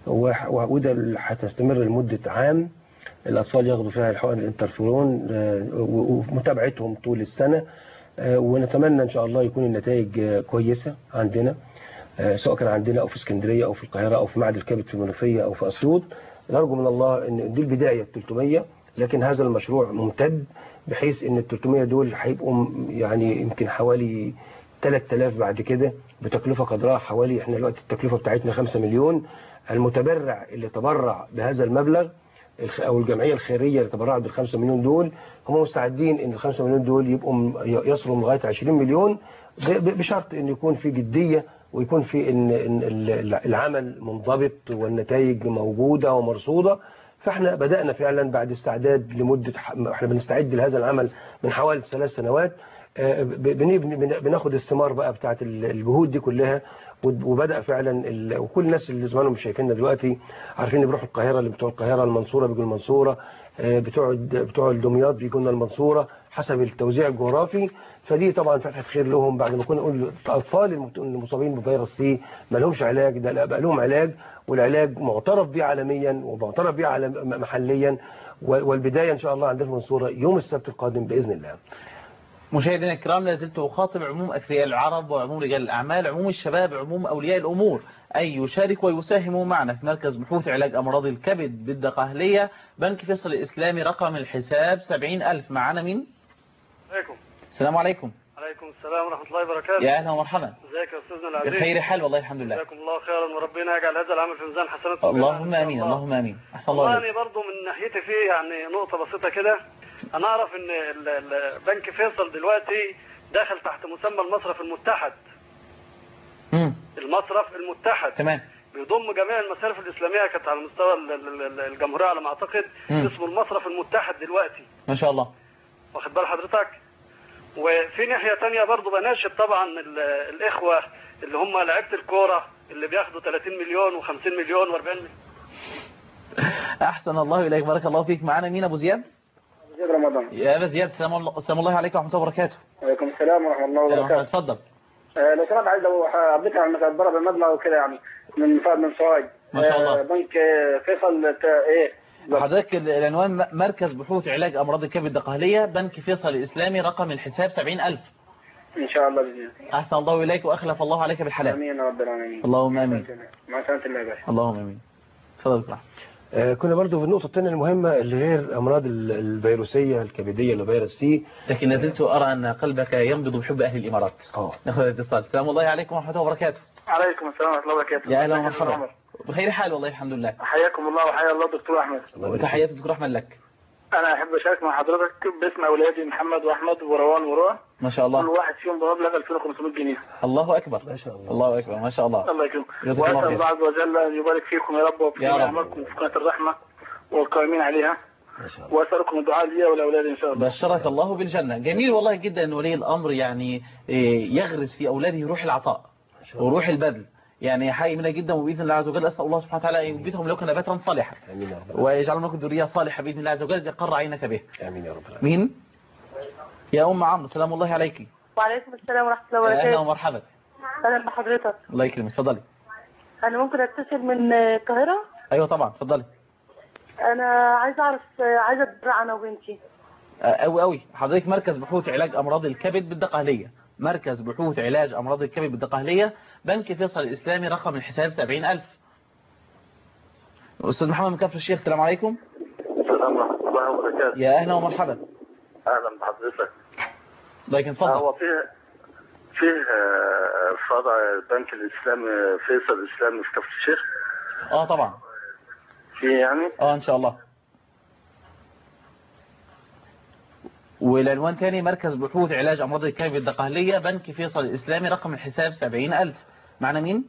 وده هتستمر لمده عام. الاطفال ياخدوا فيها الحقن الانترفيرون ومتابعتهم طول السنه، ونتمنى ان شاء الله يكون النتائج كويسه عندنا، سواء كان عندنا او في اسكندريه او في القاهره او في معهد الكبد في المنوفيه او في اسيوط. نرجو من الله ان دي البدايه ثلاثمائة، لكن هذا المشروع ممتد بحيث ان ال ثلاثمائة دول هيبقوا يعني يمكن حوالي ثلاثة آلاف بعد كده بتكلفه قدرها حوالي، احنا دلوقتي التكلفه بتاعتنا خمسة مليون. المتبرع اللي تبرع بهذا المبلغ او الجمعيه الخيريه اللي تبرعت بالخمسة مليون دول هم مستعدين ان الخمسة مليون دول يبقوا يصلوا لغايه عشرين مليون، بشرط ان يكون في جديه ويكون في ان العمل منضبط والنتائج موجوده ومرصوده. فاحنا بدانا فعلا بعد استعداد لمده، احنا بنستعد لهذا العمل من حوالي ثلاث سنوات، بناخد الثمار بقى بتاعت الجهود دي كلها، وبدا فعلا وكل الناس اللي زمانهم مش شايفيننا دلوقتي عارفين ان بيروحوا القاهره، اللي بتوع القاهره المنصوره بيجوا المنصوره، بتوع بتوع الدمياط بيجوا لنا المنصوره حسب التوزيع الجغرافي. فدي طبعا فتحه خير لهم بعد ما كنا نقول الاطفال المصابين بفيروس سي ما لهمش علاج، ده لا بقى لهم علاج، والعلاج معترف به عالميا ومعترف به محليا، والبدايه ان شاء الله عندنا في المنصوره يوم السبت القادم باذن الله. مشاهدينا الكرام، لا زلت أخاطب عموم أثرياء العرب وعموم رجال الأعمال، عموم الشباب، عموم أولياء الأمور، أن يشاركوا ويساهموا معنا في مركز بحوث علاج أمراض الكبد بالدقهلية، بنك فيصل الإسلامي، رقم الحساب سبعين ألف. معنا مين؟ عليكم. السلام عليكم. عليكم السلام ورحمة الله وبركاته. يا أهلا ومرحبا. ازيك يا أستاذنا العزيز؟ بخير حال والله الحمد لله. جزاكم الله خيرا، وربنا يجعل هذا العمل في ميزان حسناتكم. اللهم آمين اللهم آمين. أحسن الله والله عليك. أنا برضه من ناحيتي فيه يعني نقطة بسيطة كده. أنا أعرف إن بنك فيصل دلوقتي داخل تحت مسمى المصرف المتحد. امم المصرف المتحد تمام، بيضم جميع المصارف الإسلامية كانت على مستوى الجمهورية على ما أعتقد. مم. اسمه المصرف المتحد دلوقتي. ما شاء الله. واخد بال حضرتك؟ وفي ناحية تانية برضو بناشد طبعا الإخوة اللي هم لعيبة الكورة اللي بياخدوا ثلاثين مليون وخمسين مليون وأربعين مليون. أحسن الله إليك، بارك الله فيك. معنا مين؟ أبو زياد؟ أبو زياد رمضان. يا أبو زياد، سلام الله, سلام الله عليكم ورحمة الله وبركاته. وعليكم السلام ورحمة الله وبركاته. اتفضل. آه لو سمحت عايز أبديك عن المتبرع بالمبلغ وكده يعني من فهد من سوهاج. ما شاء الله. آه بنك فيصل إيه؟ حضرتك العنوان مركز بحوث علاج أمراض الكبد الدقهلية، بنك فيصل الإسلامي، رقم الحساب سبعين ألف. إن شاء الله بإذن الله. أحسن الله إليك وأخلف الله عليك بالحلال. آمين يا رب العالمين. اللهم آمين. مع سلامة الله يا باشا. اللهم آمين. اتفضل صح. آه كنا برضو في النقطة الثانية المهمة اللي هي الأمراض الفيروسية الكبدية اللي فيروس سي. لكن لازلت أرى أن قلبك ينبض بحب أهل الإمارات. اه ناخذ الاتصال. السلام الله عليكم ورحمة الله وبركاته. عليكم السلام ورحمة الله وبركاته. يا أهلا ومرحبا. بخير حال والله الحمد لله. حياكم الله وحيا الله دكتور أحمد. وتحياتي دكتور أحمد لك. أنا أحب أشارك مع حضرتك باسم أولادي محمد وأحمد وروان وروى. ما شاء الله. كل واحد فيهم بمبلغ ألفين وخمسمائة جنيه. الله اكبر ما شاء الله. الله اكبر ما شاء الله. الله يكرمك. جزاك الله واسال خير. الله عز وجل ان يبارك فيكم يا رب وفي اعمالكم في قناه الرحمه والقائمين عليها. واسالكم الدعاء لي ولاولادي ان شاء الله. بشرك الله بالجنه. جميل والله جدا ان ولي الامر يعني يغرس في اولاده روح العطاء وروح البذل، يعني حقيقي منها جدا. وباذن الله عز وجل اسال الله سبحانه وتعالى ان ينبتهم لكم نباتا صالحا ويجعل لكم ذريه صالحه باذن الله عز وجل يقر عينك به. امين يا رب العالمين. مين؟ يا ام عمرو سلام الله عليكي. وعليكم السلام ورحمه الله وبركاته. اهلا ومرحبا. اهلا بحضرتك. الله يكرمك اتفضلي. انا ممكن اتصل من القاهره؟ ايوه طبعا اتفضلي. انا عايزه اعرف، عايزه اتبرع انا وبنتي. قوي قوي. حضرتك مركز بحوث علاج امراض الكبد بالدقهليه، مركز بحوث علاج امراض الكبد بالدقهليه، بنك فيصل الاسلامي، رقم الحساب سبعين ألف. استاذ محمد من كفر الشيخ السلام عليكم. السلام ورحمه الله وبركاته. يا اهلا ومرحبا. اهلا بحضرتك. لكن اتفضل. هو في في فرع البنك الاسلامي فيصل الاسلامي في كفر الشيخ؟ اه طبعا في يعني اه ان شاء الله. والعنوان تاني مركز بحوث علاج امراض الكبد بالدقهليه، بنك فيصل الاسلامي، رقم الحساب سبعين ألف. معنا مين؟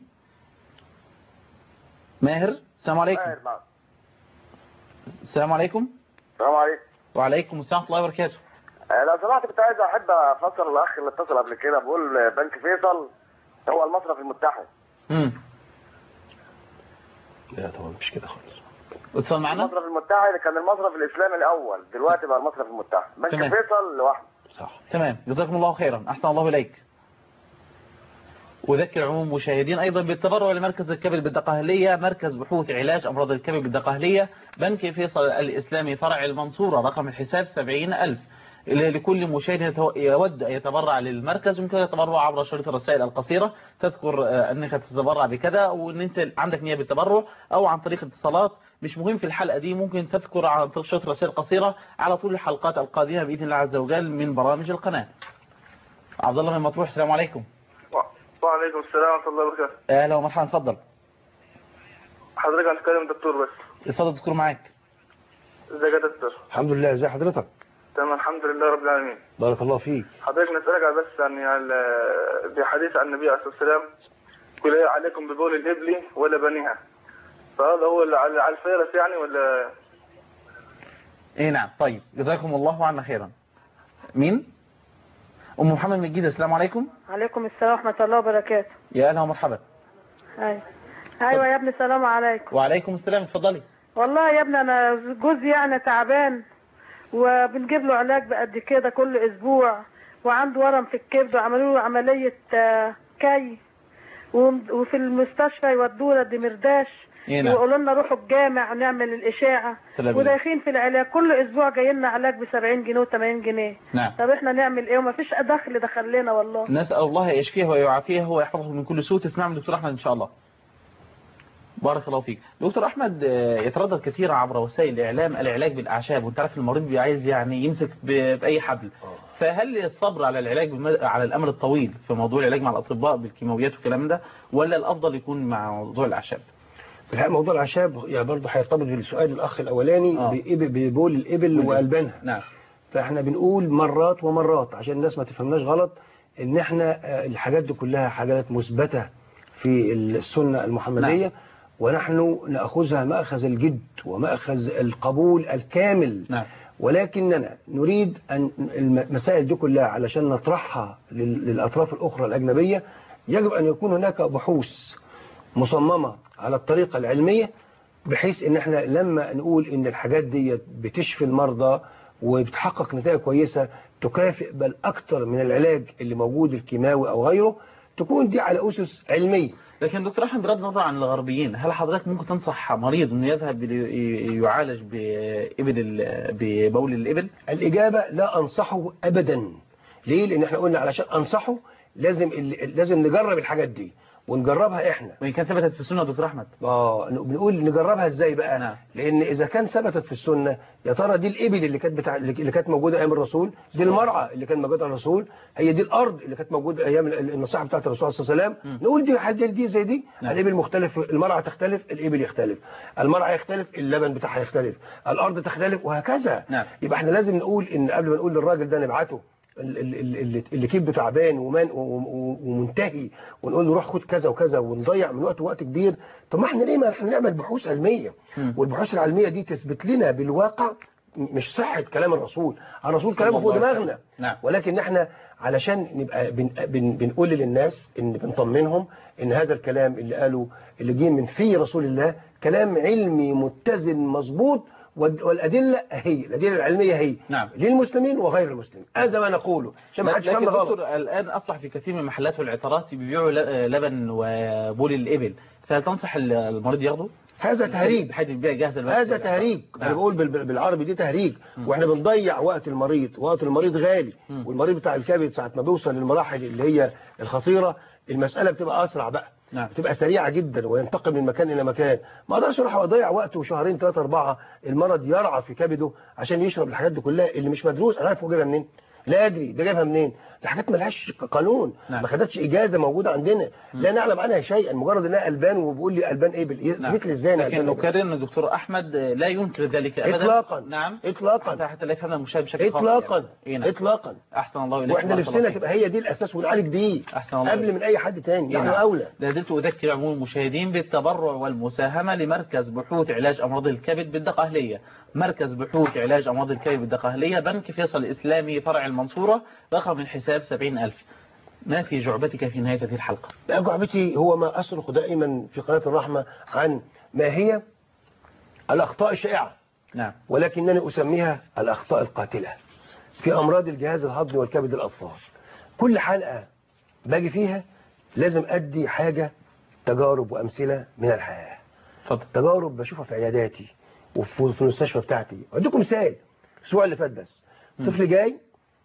ماهر. السلام عليكم. ماهر. السلام عليكم. السلام عليكم. وعليكم السلام ورحمه الله وبركاته. لو سمحت كنت عايز احب افسر الاخ اللي اتصل قبل كده بقول بنك فيصل هو المصرف المتحد. امم لا طبعا مش كده خالص. اتصل معنا؟ المصرف المتحد كان المصرف الاسلامي الاول، دلوقتي بقى المصرف المتحد. بنك تمام. فيصل لوحده. صح. تمام جزاكم الله خيرا احسن الله اليك. وذكر عموم المشاهدين ايضا بالتبرع لمركز الكبد بالدقهليه، مركز بحوث علاج امراض الكبد بالدقهليه، بنك فيصل الاسلامي فرع المنصوره، رقم الحساب سبعين ألف. لكل مشاهد يود أن يتبرع للمركز يمكن يتبرع عبر شريط الرسائل القصيرة، تذكر أنك تتبرع بكذا وأن أنت عندك نية بالتبرع، أو عن طريق اتصالات. مش مهم في الحلقة دي، ممكن تذكر عن طريق شريط رسائل قصيرة على طول الحلقات القادمة بإذن الله عز وجل من برامج القناة. عبد الله من مطروح السلام عليكم. وعليكم السلام ورحمة الله وبركاته. أهلا ومرحبا اتفضل. حضرتك هتكلم دكتور بس. اتفضل دكتور معاك. ازيك يا دكتور؟ الحمد لله. ازي حضرتك؟ تمام الحمد لله رب العالمين. بارك الله فيك. حضرتك نسألك بس عن يعني بحديث عن النبي عليه الصلاة والسلام قل عليكم ببول الإبل ولا بنيها، فهذا هو على الفيرس يعني ولا؟ ايه نعم. طيب جزاكم الله عنا خيرا. مين؟ ام محمد من الجيزه السلام عليكم. عليكم السلام ورحمه الله وبركاته. يا اهلا ومرحبا. ايوه ايوه يا ابني السلام عليكم. وعليكم السلام اتفضلي. والله يا ابني انا جوزي يعني تعبان وبنجيب له علاج بقد كده كل اسبوع، وعنده ورم في الكبد وعملوا له عمليه كي، وفي المستشفى يودوه للدمرداش ويقولوا لنا روحوا الجامع نعمل الاشاعه، ودايخين في العلاج كل اسبوع جاي لنا علاج ب سبعين جنيه وثمانين جنيه. نعم. طب احنا نعمل ايه ومفيش دخل دخل لنا والله. نسال الله يشفيه ويعافيه ويحفظه من كل سوء. تسمع من دكتور احمد ان شاء الله. بارك الله فيك. دكتور احمد يتردد كثيرا عبر وسائل الاعلام العلاج بالاعشاب، وانت عارف المريض عايز يعني يمسك باي حبل، فهل الصبر على العلاج على الامل الطويل في موضوع العلاج مع الاطباء بالكيماويات والكلام ده، ولا الافضل يكون مع موضوع الاعشاب؟ في الحقيقه موضوع الاعشاب يعني برضه هيرتبط بالسؤال الاخ الاولاني آه. ببول الابل والبانها. نعم. فاحنا بنقول مرات ومرات عشان الناس ما تفهمناش غلط ان احنا الحاجات دي كلها حاجات مثبته في السنه المحمديه. نعم. ونحن نأخذها مأخذ الجد ومأخذ القبول الكامل. نعم. ولكننا نريد أن المسائل دي كلها علشان نطرحها للأطراف الأخرى الأجنبية يجب أن يكون هناك بحوث مصممة على الطريقة العلمية، بحيث ان احنا لما نقول ان الحاجات دي بتشفي المرضى وبتحقق نتائج كويسة تكافئ بل أكتر من العلاج اللي موجود الكيماوي أو غيره، تكون دي على أسس علمية. لكن دكتور أحمد بغض النظر عن الغربيين، هل حضرتك ممكن تنصح مريض انه يذهب يعالج بإبل ببول الإبل؟ الإجابة لا أنصحه أبدا. ليه؟ لأن احنا قلنا علشان أنصحه لازم لازم نجرب الحاجات دي ونجربها احنا. وإن كان ثبتت في السنة دكتور أحمد. اه بنقول نجربها ازاي بقى؟ نعم. لأن إذا كان ثبتت في السنة يا ترى دي الإبل اللي كانت بتاع اللي كانت موجودة أيام الرسول، دي المرعى اللي كانت موجودة على الرسول، هي دي الأرض اللي كانت موجودة أيام النصيحة بتاعت الرسول صلى الله عليه وسلم. نقول دي حاجة دي زي دي. نعم. الإبل مختلف، المرعى تختلف، الإبل يختلف، المرعى يختلف، اللبن بتاعها يختلف، الأرض تختلف وهكذا. نعم. يبقى احنا لازم نقول إن قبل ما نقول للراجل ده نبعته اللي كبده تعبان ومنتهي ونقول له روح خد كذا وكذا ونضيع من وقت وقت كبير. طب ما احنا ليه ما احنا نعمل بحوث علميه، والبحوث العلميه دي تثبت لنا بالواقع مش صحه كلام الرسول، الرسول كلامه فوق دماغنا، نعم. ولكن احنا علشان نبقى بن بن بنقول للناس ان بنطمنهم ان هذا الكلام اللي قاله اللي جه من في رسول الله كلام علمي متزن مظبوط، والادله هي الادله العلميه هي نعم. للمسلمين وغير المسلمين. هذا ما نقوله عشان ما حدش يفهم غلط. دكتور الان اصبح في كثير من المحلات والعطارات بيبيعوا لبن وبول الابل، فهل تنصح المريض ياخده؟ هذا تهريج، بحيث البيع جاهز. هذا تهريج. انا بقول بالعربي دي تهريج، واحنا بنضيع وقت المريض، وقت المريض غالي، والمريض بتاع الكبد ساعه ما بيوصل للمراحل اللي هي الخطيره المساله بتبقى اسرع بقى، نعم. بتبقى سريعه جدا وينتقل من مكان الى مكان. ما اقدرش اروح اضيع وقته شهرين ثلاثه اربعه المرض يرعى في كبده عشان يشرب الحاجات دي كلها اللي مش مدروس. انا عارف هو جايبها منين، لا ادري ده جايبها منين، دي حاجات ما لهاش قانون، نعم. ما خدتش اجازه موجوده عندنا، م. لا نعلم عنها شيئا، مجرد انها البان وبيقول لي البان ايه يثبت لي ازاي. لكن نكرر ان الدكتور احمد لا ينكر ذلك ابدا اطلاقا، نعم اطلاقا، حتى لا يفهم المشاهد بشكل خاطئ اطلاقا يعني. اطلاقا. احسن الله اليك. واحنا نفسنا تبقى هي دي الاساس ونعالج دي احسن الله قبل من اي حد تاني، نحن اولى. لا زلت اذكر عموم المشاهدين بالتبرع والمساهمه لمركز بحوث علاج امراض الكبد بالدقهليه، مركز بحوث علاج امراض الكبد بالدقهليه، بنك فيصل الاسلامي فرع المنصوره، رقم الحساب سبعين ألف. ما في جعبتك في نهاية هذه الحلقة؟ لا جعبتي هو ما أصرخ دائما في قناة الرحمة عن ما هي الأخطاء الشائعة، نعم. ولكنني أسميها الأخطاء القاتلة في أمراض الجهاز الهضمي والكبد الأطفال. كل حلقة باجي فيها لازم أدي حاجة تجارب وأمثلة من الحياة. فضل. تجارب بشوفها في عياداتي وفي المستشفى بتاعتي. أديكم مثال الأسبوع اللي فات بس، طفل جاي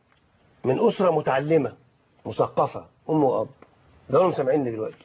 من أسرة متعلمة مثقفة، أم وأب، زمانهم سامعيني دلوقتي.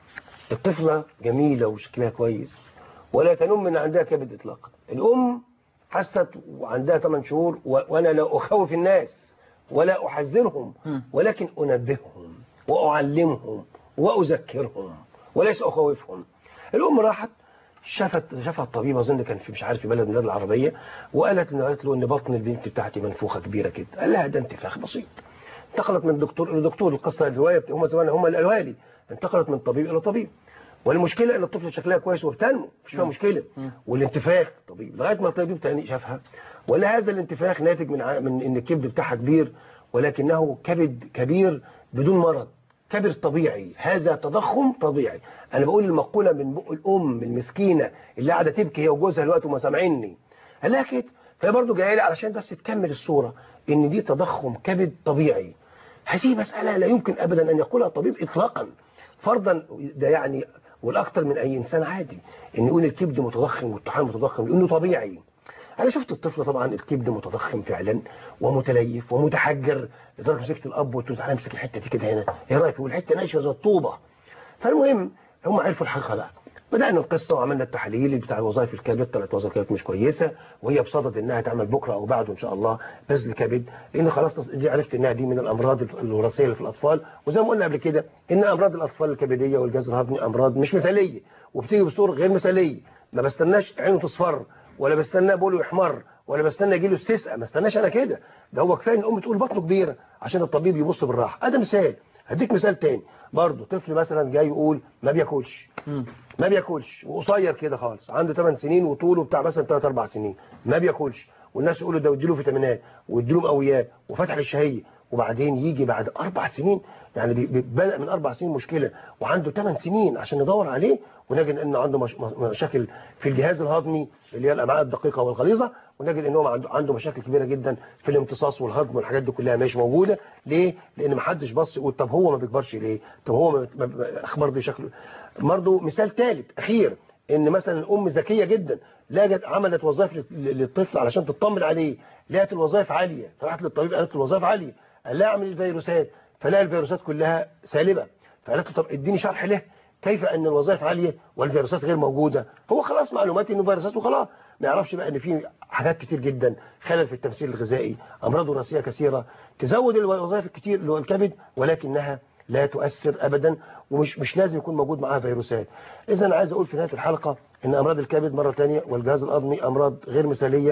الطفلة جميلة وشكلها كويس ولا تنم من عندها كبد إطلاقا. الأم حست وعندها ثمان شهور و... وأنا لا أخوف الناس ولا أحذرهم، ولكن أنبههم وأعلمهم وأذكرهم وليس أخوفهم. الأم راحت شافت شافت الطبيب، اظن كان في مش عارف في بلد من البلاد العربيه، وقالت له قالت له ان بطن البنت بتاعتي منفوخه كبيره كده. قال لها ده انتفاخ بسيط. انتقلت من دكتور لدكتور، القصه الروايه هم زمان هم اللي قالوها لي، انتقلت من طبيب الى طبيب، والمشكله ان الطفل شكلها كويس وبتنمو مفيش فيها مشكله، والانتفاخ طبيب لغايه ما الطبيب تاني شافها، ولا هذا الانتفاخ ناتج من ع... من ان الكبد بتاعها كبير، ولكنه كبد كبير بدون مرض، كبد طبيعي، هذا تضخم طبيعي. انا بقول المقوله من بق الام المسكينه اللي قاعده تبكي هي وجوزها الوقت وما سامعيني، قال لها كده، فهي برضه جايه لي علشان بس تكمل الصوره ان دي تضخم كبد طبيعي. هذه مساله لا يمكن ابدا ان يقولها الطبيب اطلاقا، فرضا ده يعني والاكثر من اي انسان عادي ان يقول الكبد متضخم والطحال متضخم لانه طبيعي. انا شفت الطفل طبعا الكبد متضخم فعلا ومتليف ومتحجر لدرجه مسكت الاب وقلت له تعالى امسك الحته دي كده هنا، ايه رايك؟ يقول الحته ناشفه زي الطوبه. فالمهم هم عرفوا الحلقه بقى، بدانا القصه وعملنا التحاليل بتاع وظائف الكبد، طلعت وظائف الكبد مش كويسه، وهي بصدد انها تعمل بكره او بعده ان شاء الله بذل كبد، لان خلاص دي عرفت انها دي من الامراض الوراثيه اللي في الاطفال، وزي ما قلنا قبل كده ان امراض الاطفال الكبديه والجهاز الهضمي امراض مش مثاليه وبتيجي بصوره غير مثاليه، ما بستناش عينه تصفر ولا بستناه بوله يحمر ولا بستنى يجي له استسقاء، ما استناش انا كده، ده هو كفايه ان الام تقول بطنه كبيره عشان الطبيب يبص بالراحه. ده مثال. هديك مثال تاني برضه، طفل مثلا جاي يقول ما بياكلش ما بياكلش وقصير كده خالص، عنده ثمان سنين وطوله بتاع مثلا ثلاث اربع سنين، ما بياكلش، والناس يقولوا ده اديله فيتامينات واديله مقويات وفتح للشهيه، وبعدين يجي بعد اربع سنين يعني بدأ من اربع سنين مشكله وعنده ثمان سنين عشان ندور عليه ونجد انه عنده مش مشاكل في الجهاز الهضمي اللي هي الامعاء الدقيقه والغليظه، ونجد ان هو عنده عنده مشاكل كبيره جدا في الامتصاص والهضم والحاجات دي كلها مش موجوده. ليه؟ لان ما حدش بص يقول طب هو ما بيكبرش ليه؟ طب هو اخبار دي شكله. برضه مثال ثالث اخير، ان مثلا الام ذكيه جدا لقت عملت وظائف للطفل علشان تطمن عليه، لقت الوظائف عاليه، فراحت للطبيب قالت الوظائف عاليه، قال لها اعمل الفيروسات، فلقى الفيروسات كلها سالبه، فقالت له طب اديني شرح له كيف ان الوظائف عاليه والفيروسات غير موجوده. هو خلاص معلوماتي انه فيروسات وخلاص، ما يعرفش بقى ان في حاجات كتير جدا، خلل في التمثيل الغذائي، امراض وراثيه كثيره تزود الوظائف الكتير اللي هو الكبد، ولكنها لا تؤثر ابدا ومش مش لازم يكون موجود معاها فيروسات. اذا عايز اقول في نهايه الحلقه ان امراض الكبد مره ثانيه والجهاز الهضمي امراض غير مثاليه،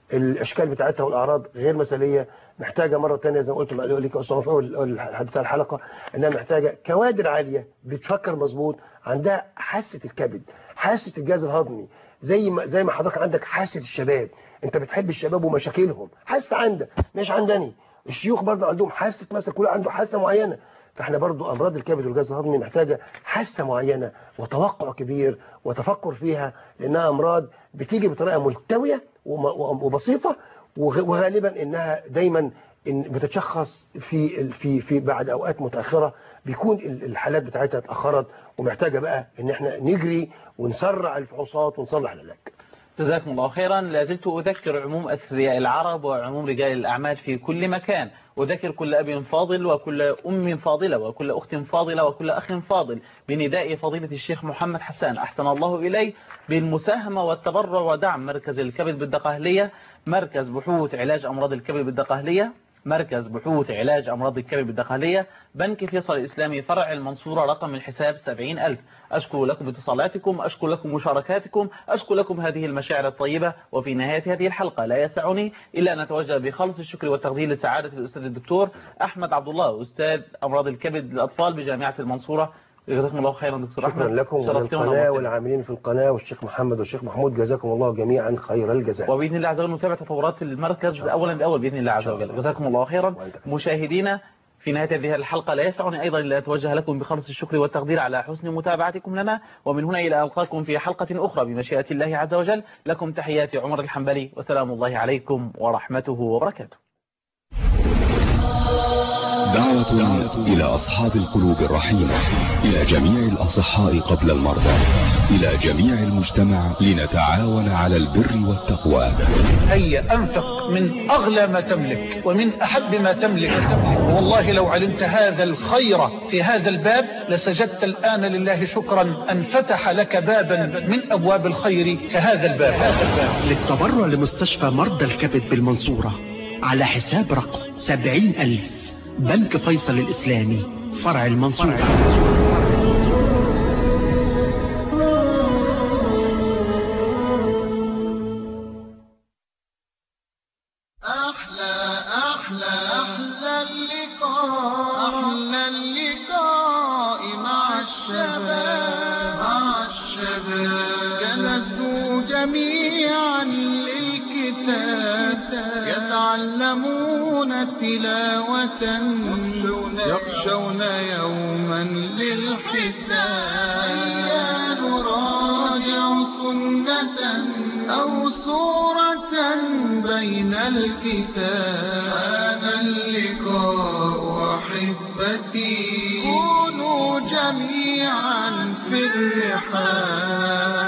الاشكال بتاعتها والاعراض غير مثاليه، محتاجه مره ثانيه زي ما قلت لك اصلا في اول حديث الحلقه انها محتاجه كوادر عاليه بتفكر مظبوط، عندها حاسه الكبد، حاسه الجهاز الهضمي، زي ما زي ما حضرتك عندك حاسه الشباب، انت بتحب الشباب ومشاكلهم، حاسه عندك مش عندني. الشيوخ برضه عندهم حاسه، مثلا كل عنده حاسه معينه، فاحنا برضو امراض الكبد والجهاز الهضمي محتاجه حاسه معينه وتوقع كبير وتفكر فيها، لانها امراض بتيجي بطريقه ملتويه وبسيطه، وغالبا انها دايما إن بتتشخص في في في بعد اوقات متاخره، بيكون الحالات بتاعتها اتاخرت ومحتاجه بقى ان احنا نجري ونسرع الفحوصات ونصلح العلاج. جزاكم الله خيرا. لازلت أذكر عموم أثرياء العرب وعموم رجال الأعمال في كل مكان، أذكر كل أب فاضل وكل أم فاضلة وكل أخت فاضلة وكل أخ فاضل بنداء فضيلة الشيخ محمد حسان أحسن الله إليه بالمساهمة والتبرع ودعم مركز الكبد بالدقهلية، مركز بحوث علاج أمراض الكبد بالدقهلية، مركز بحوث علاج أمراض الكبد بالدقهلية، بنك فيصل الإسلامي فرع المنصورة، رقم الحساب سبعين ألف. أشكر لكم اتصالاتكم، أشكر لكم مشاركاتكم، أشكر لكم هذه المشاعر الطيبة. وفي نهاية هذه الحلقة لا يسعني إلا أن أتوجه بخالص الشكر والتقدير لسعادة الأستاذ الدكتور أحمد عبد الله، أستاذ أمراض الكبد للأطفال بجامعة المنصورة. جزاكم الله خيرا دكتور أحمد. شكرا لكم وللقناة والعاملين في القناة والشيخ محمد والشيخ محمود، جزاكم الله جميعا خير الجزاء. وبإذن الله عز وجل نتابع تطورات المركز أولا بأول بإذن الله عز وجل. جزاكم الله خيرا. مشاهدينا في نهاية هذه الحلقة لا يسعني أيضا إلا أتوجه لكم بخالص الشكر والتقدير على حسن متابعتكم لنا، ومن هنا إلى ألقاكم في حلقة أخرى بمشيئة الله عز وجل. لكم تحياتي عمر الحنبلي، وسلام الله عليكم ورحمته وبركاته. دعوة إلى أصحاب القلوب الرحيمة، إلى جميع الأصحاء قبل المرضى، إلى جميع المجتمع، لنتعاون على البر والتقوى. هيا أنفق من أغلى ما تملك ومن أحب ما تملك، والله لو علمت هذا الخير في هذا الباب لسجدت الآن لله شكرا أن فتح لك بابا من أبواب الخير كهذا الباب. للتبرع لمستشفى مرضى الكبد بالمنصورة على حساب رقم سبعين ألف، بنك فيصل الإسلامي فرع المنصورة. أحلى أحلى أحلى اللقاء، أحلى اللقاء مع الشباب، مع الشباب جلسوا جميعا للكتاب، يتعلمون تلاوة، يخشون يوما للحساب. نراجع سنة أو صورة بين الكتاب، هذا اللقاء أحبتي، كونوا جميعا في الرحاب.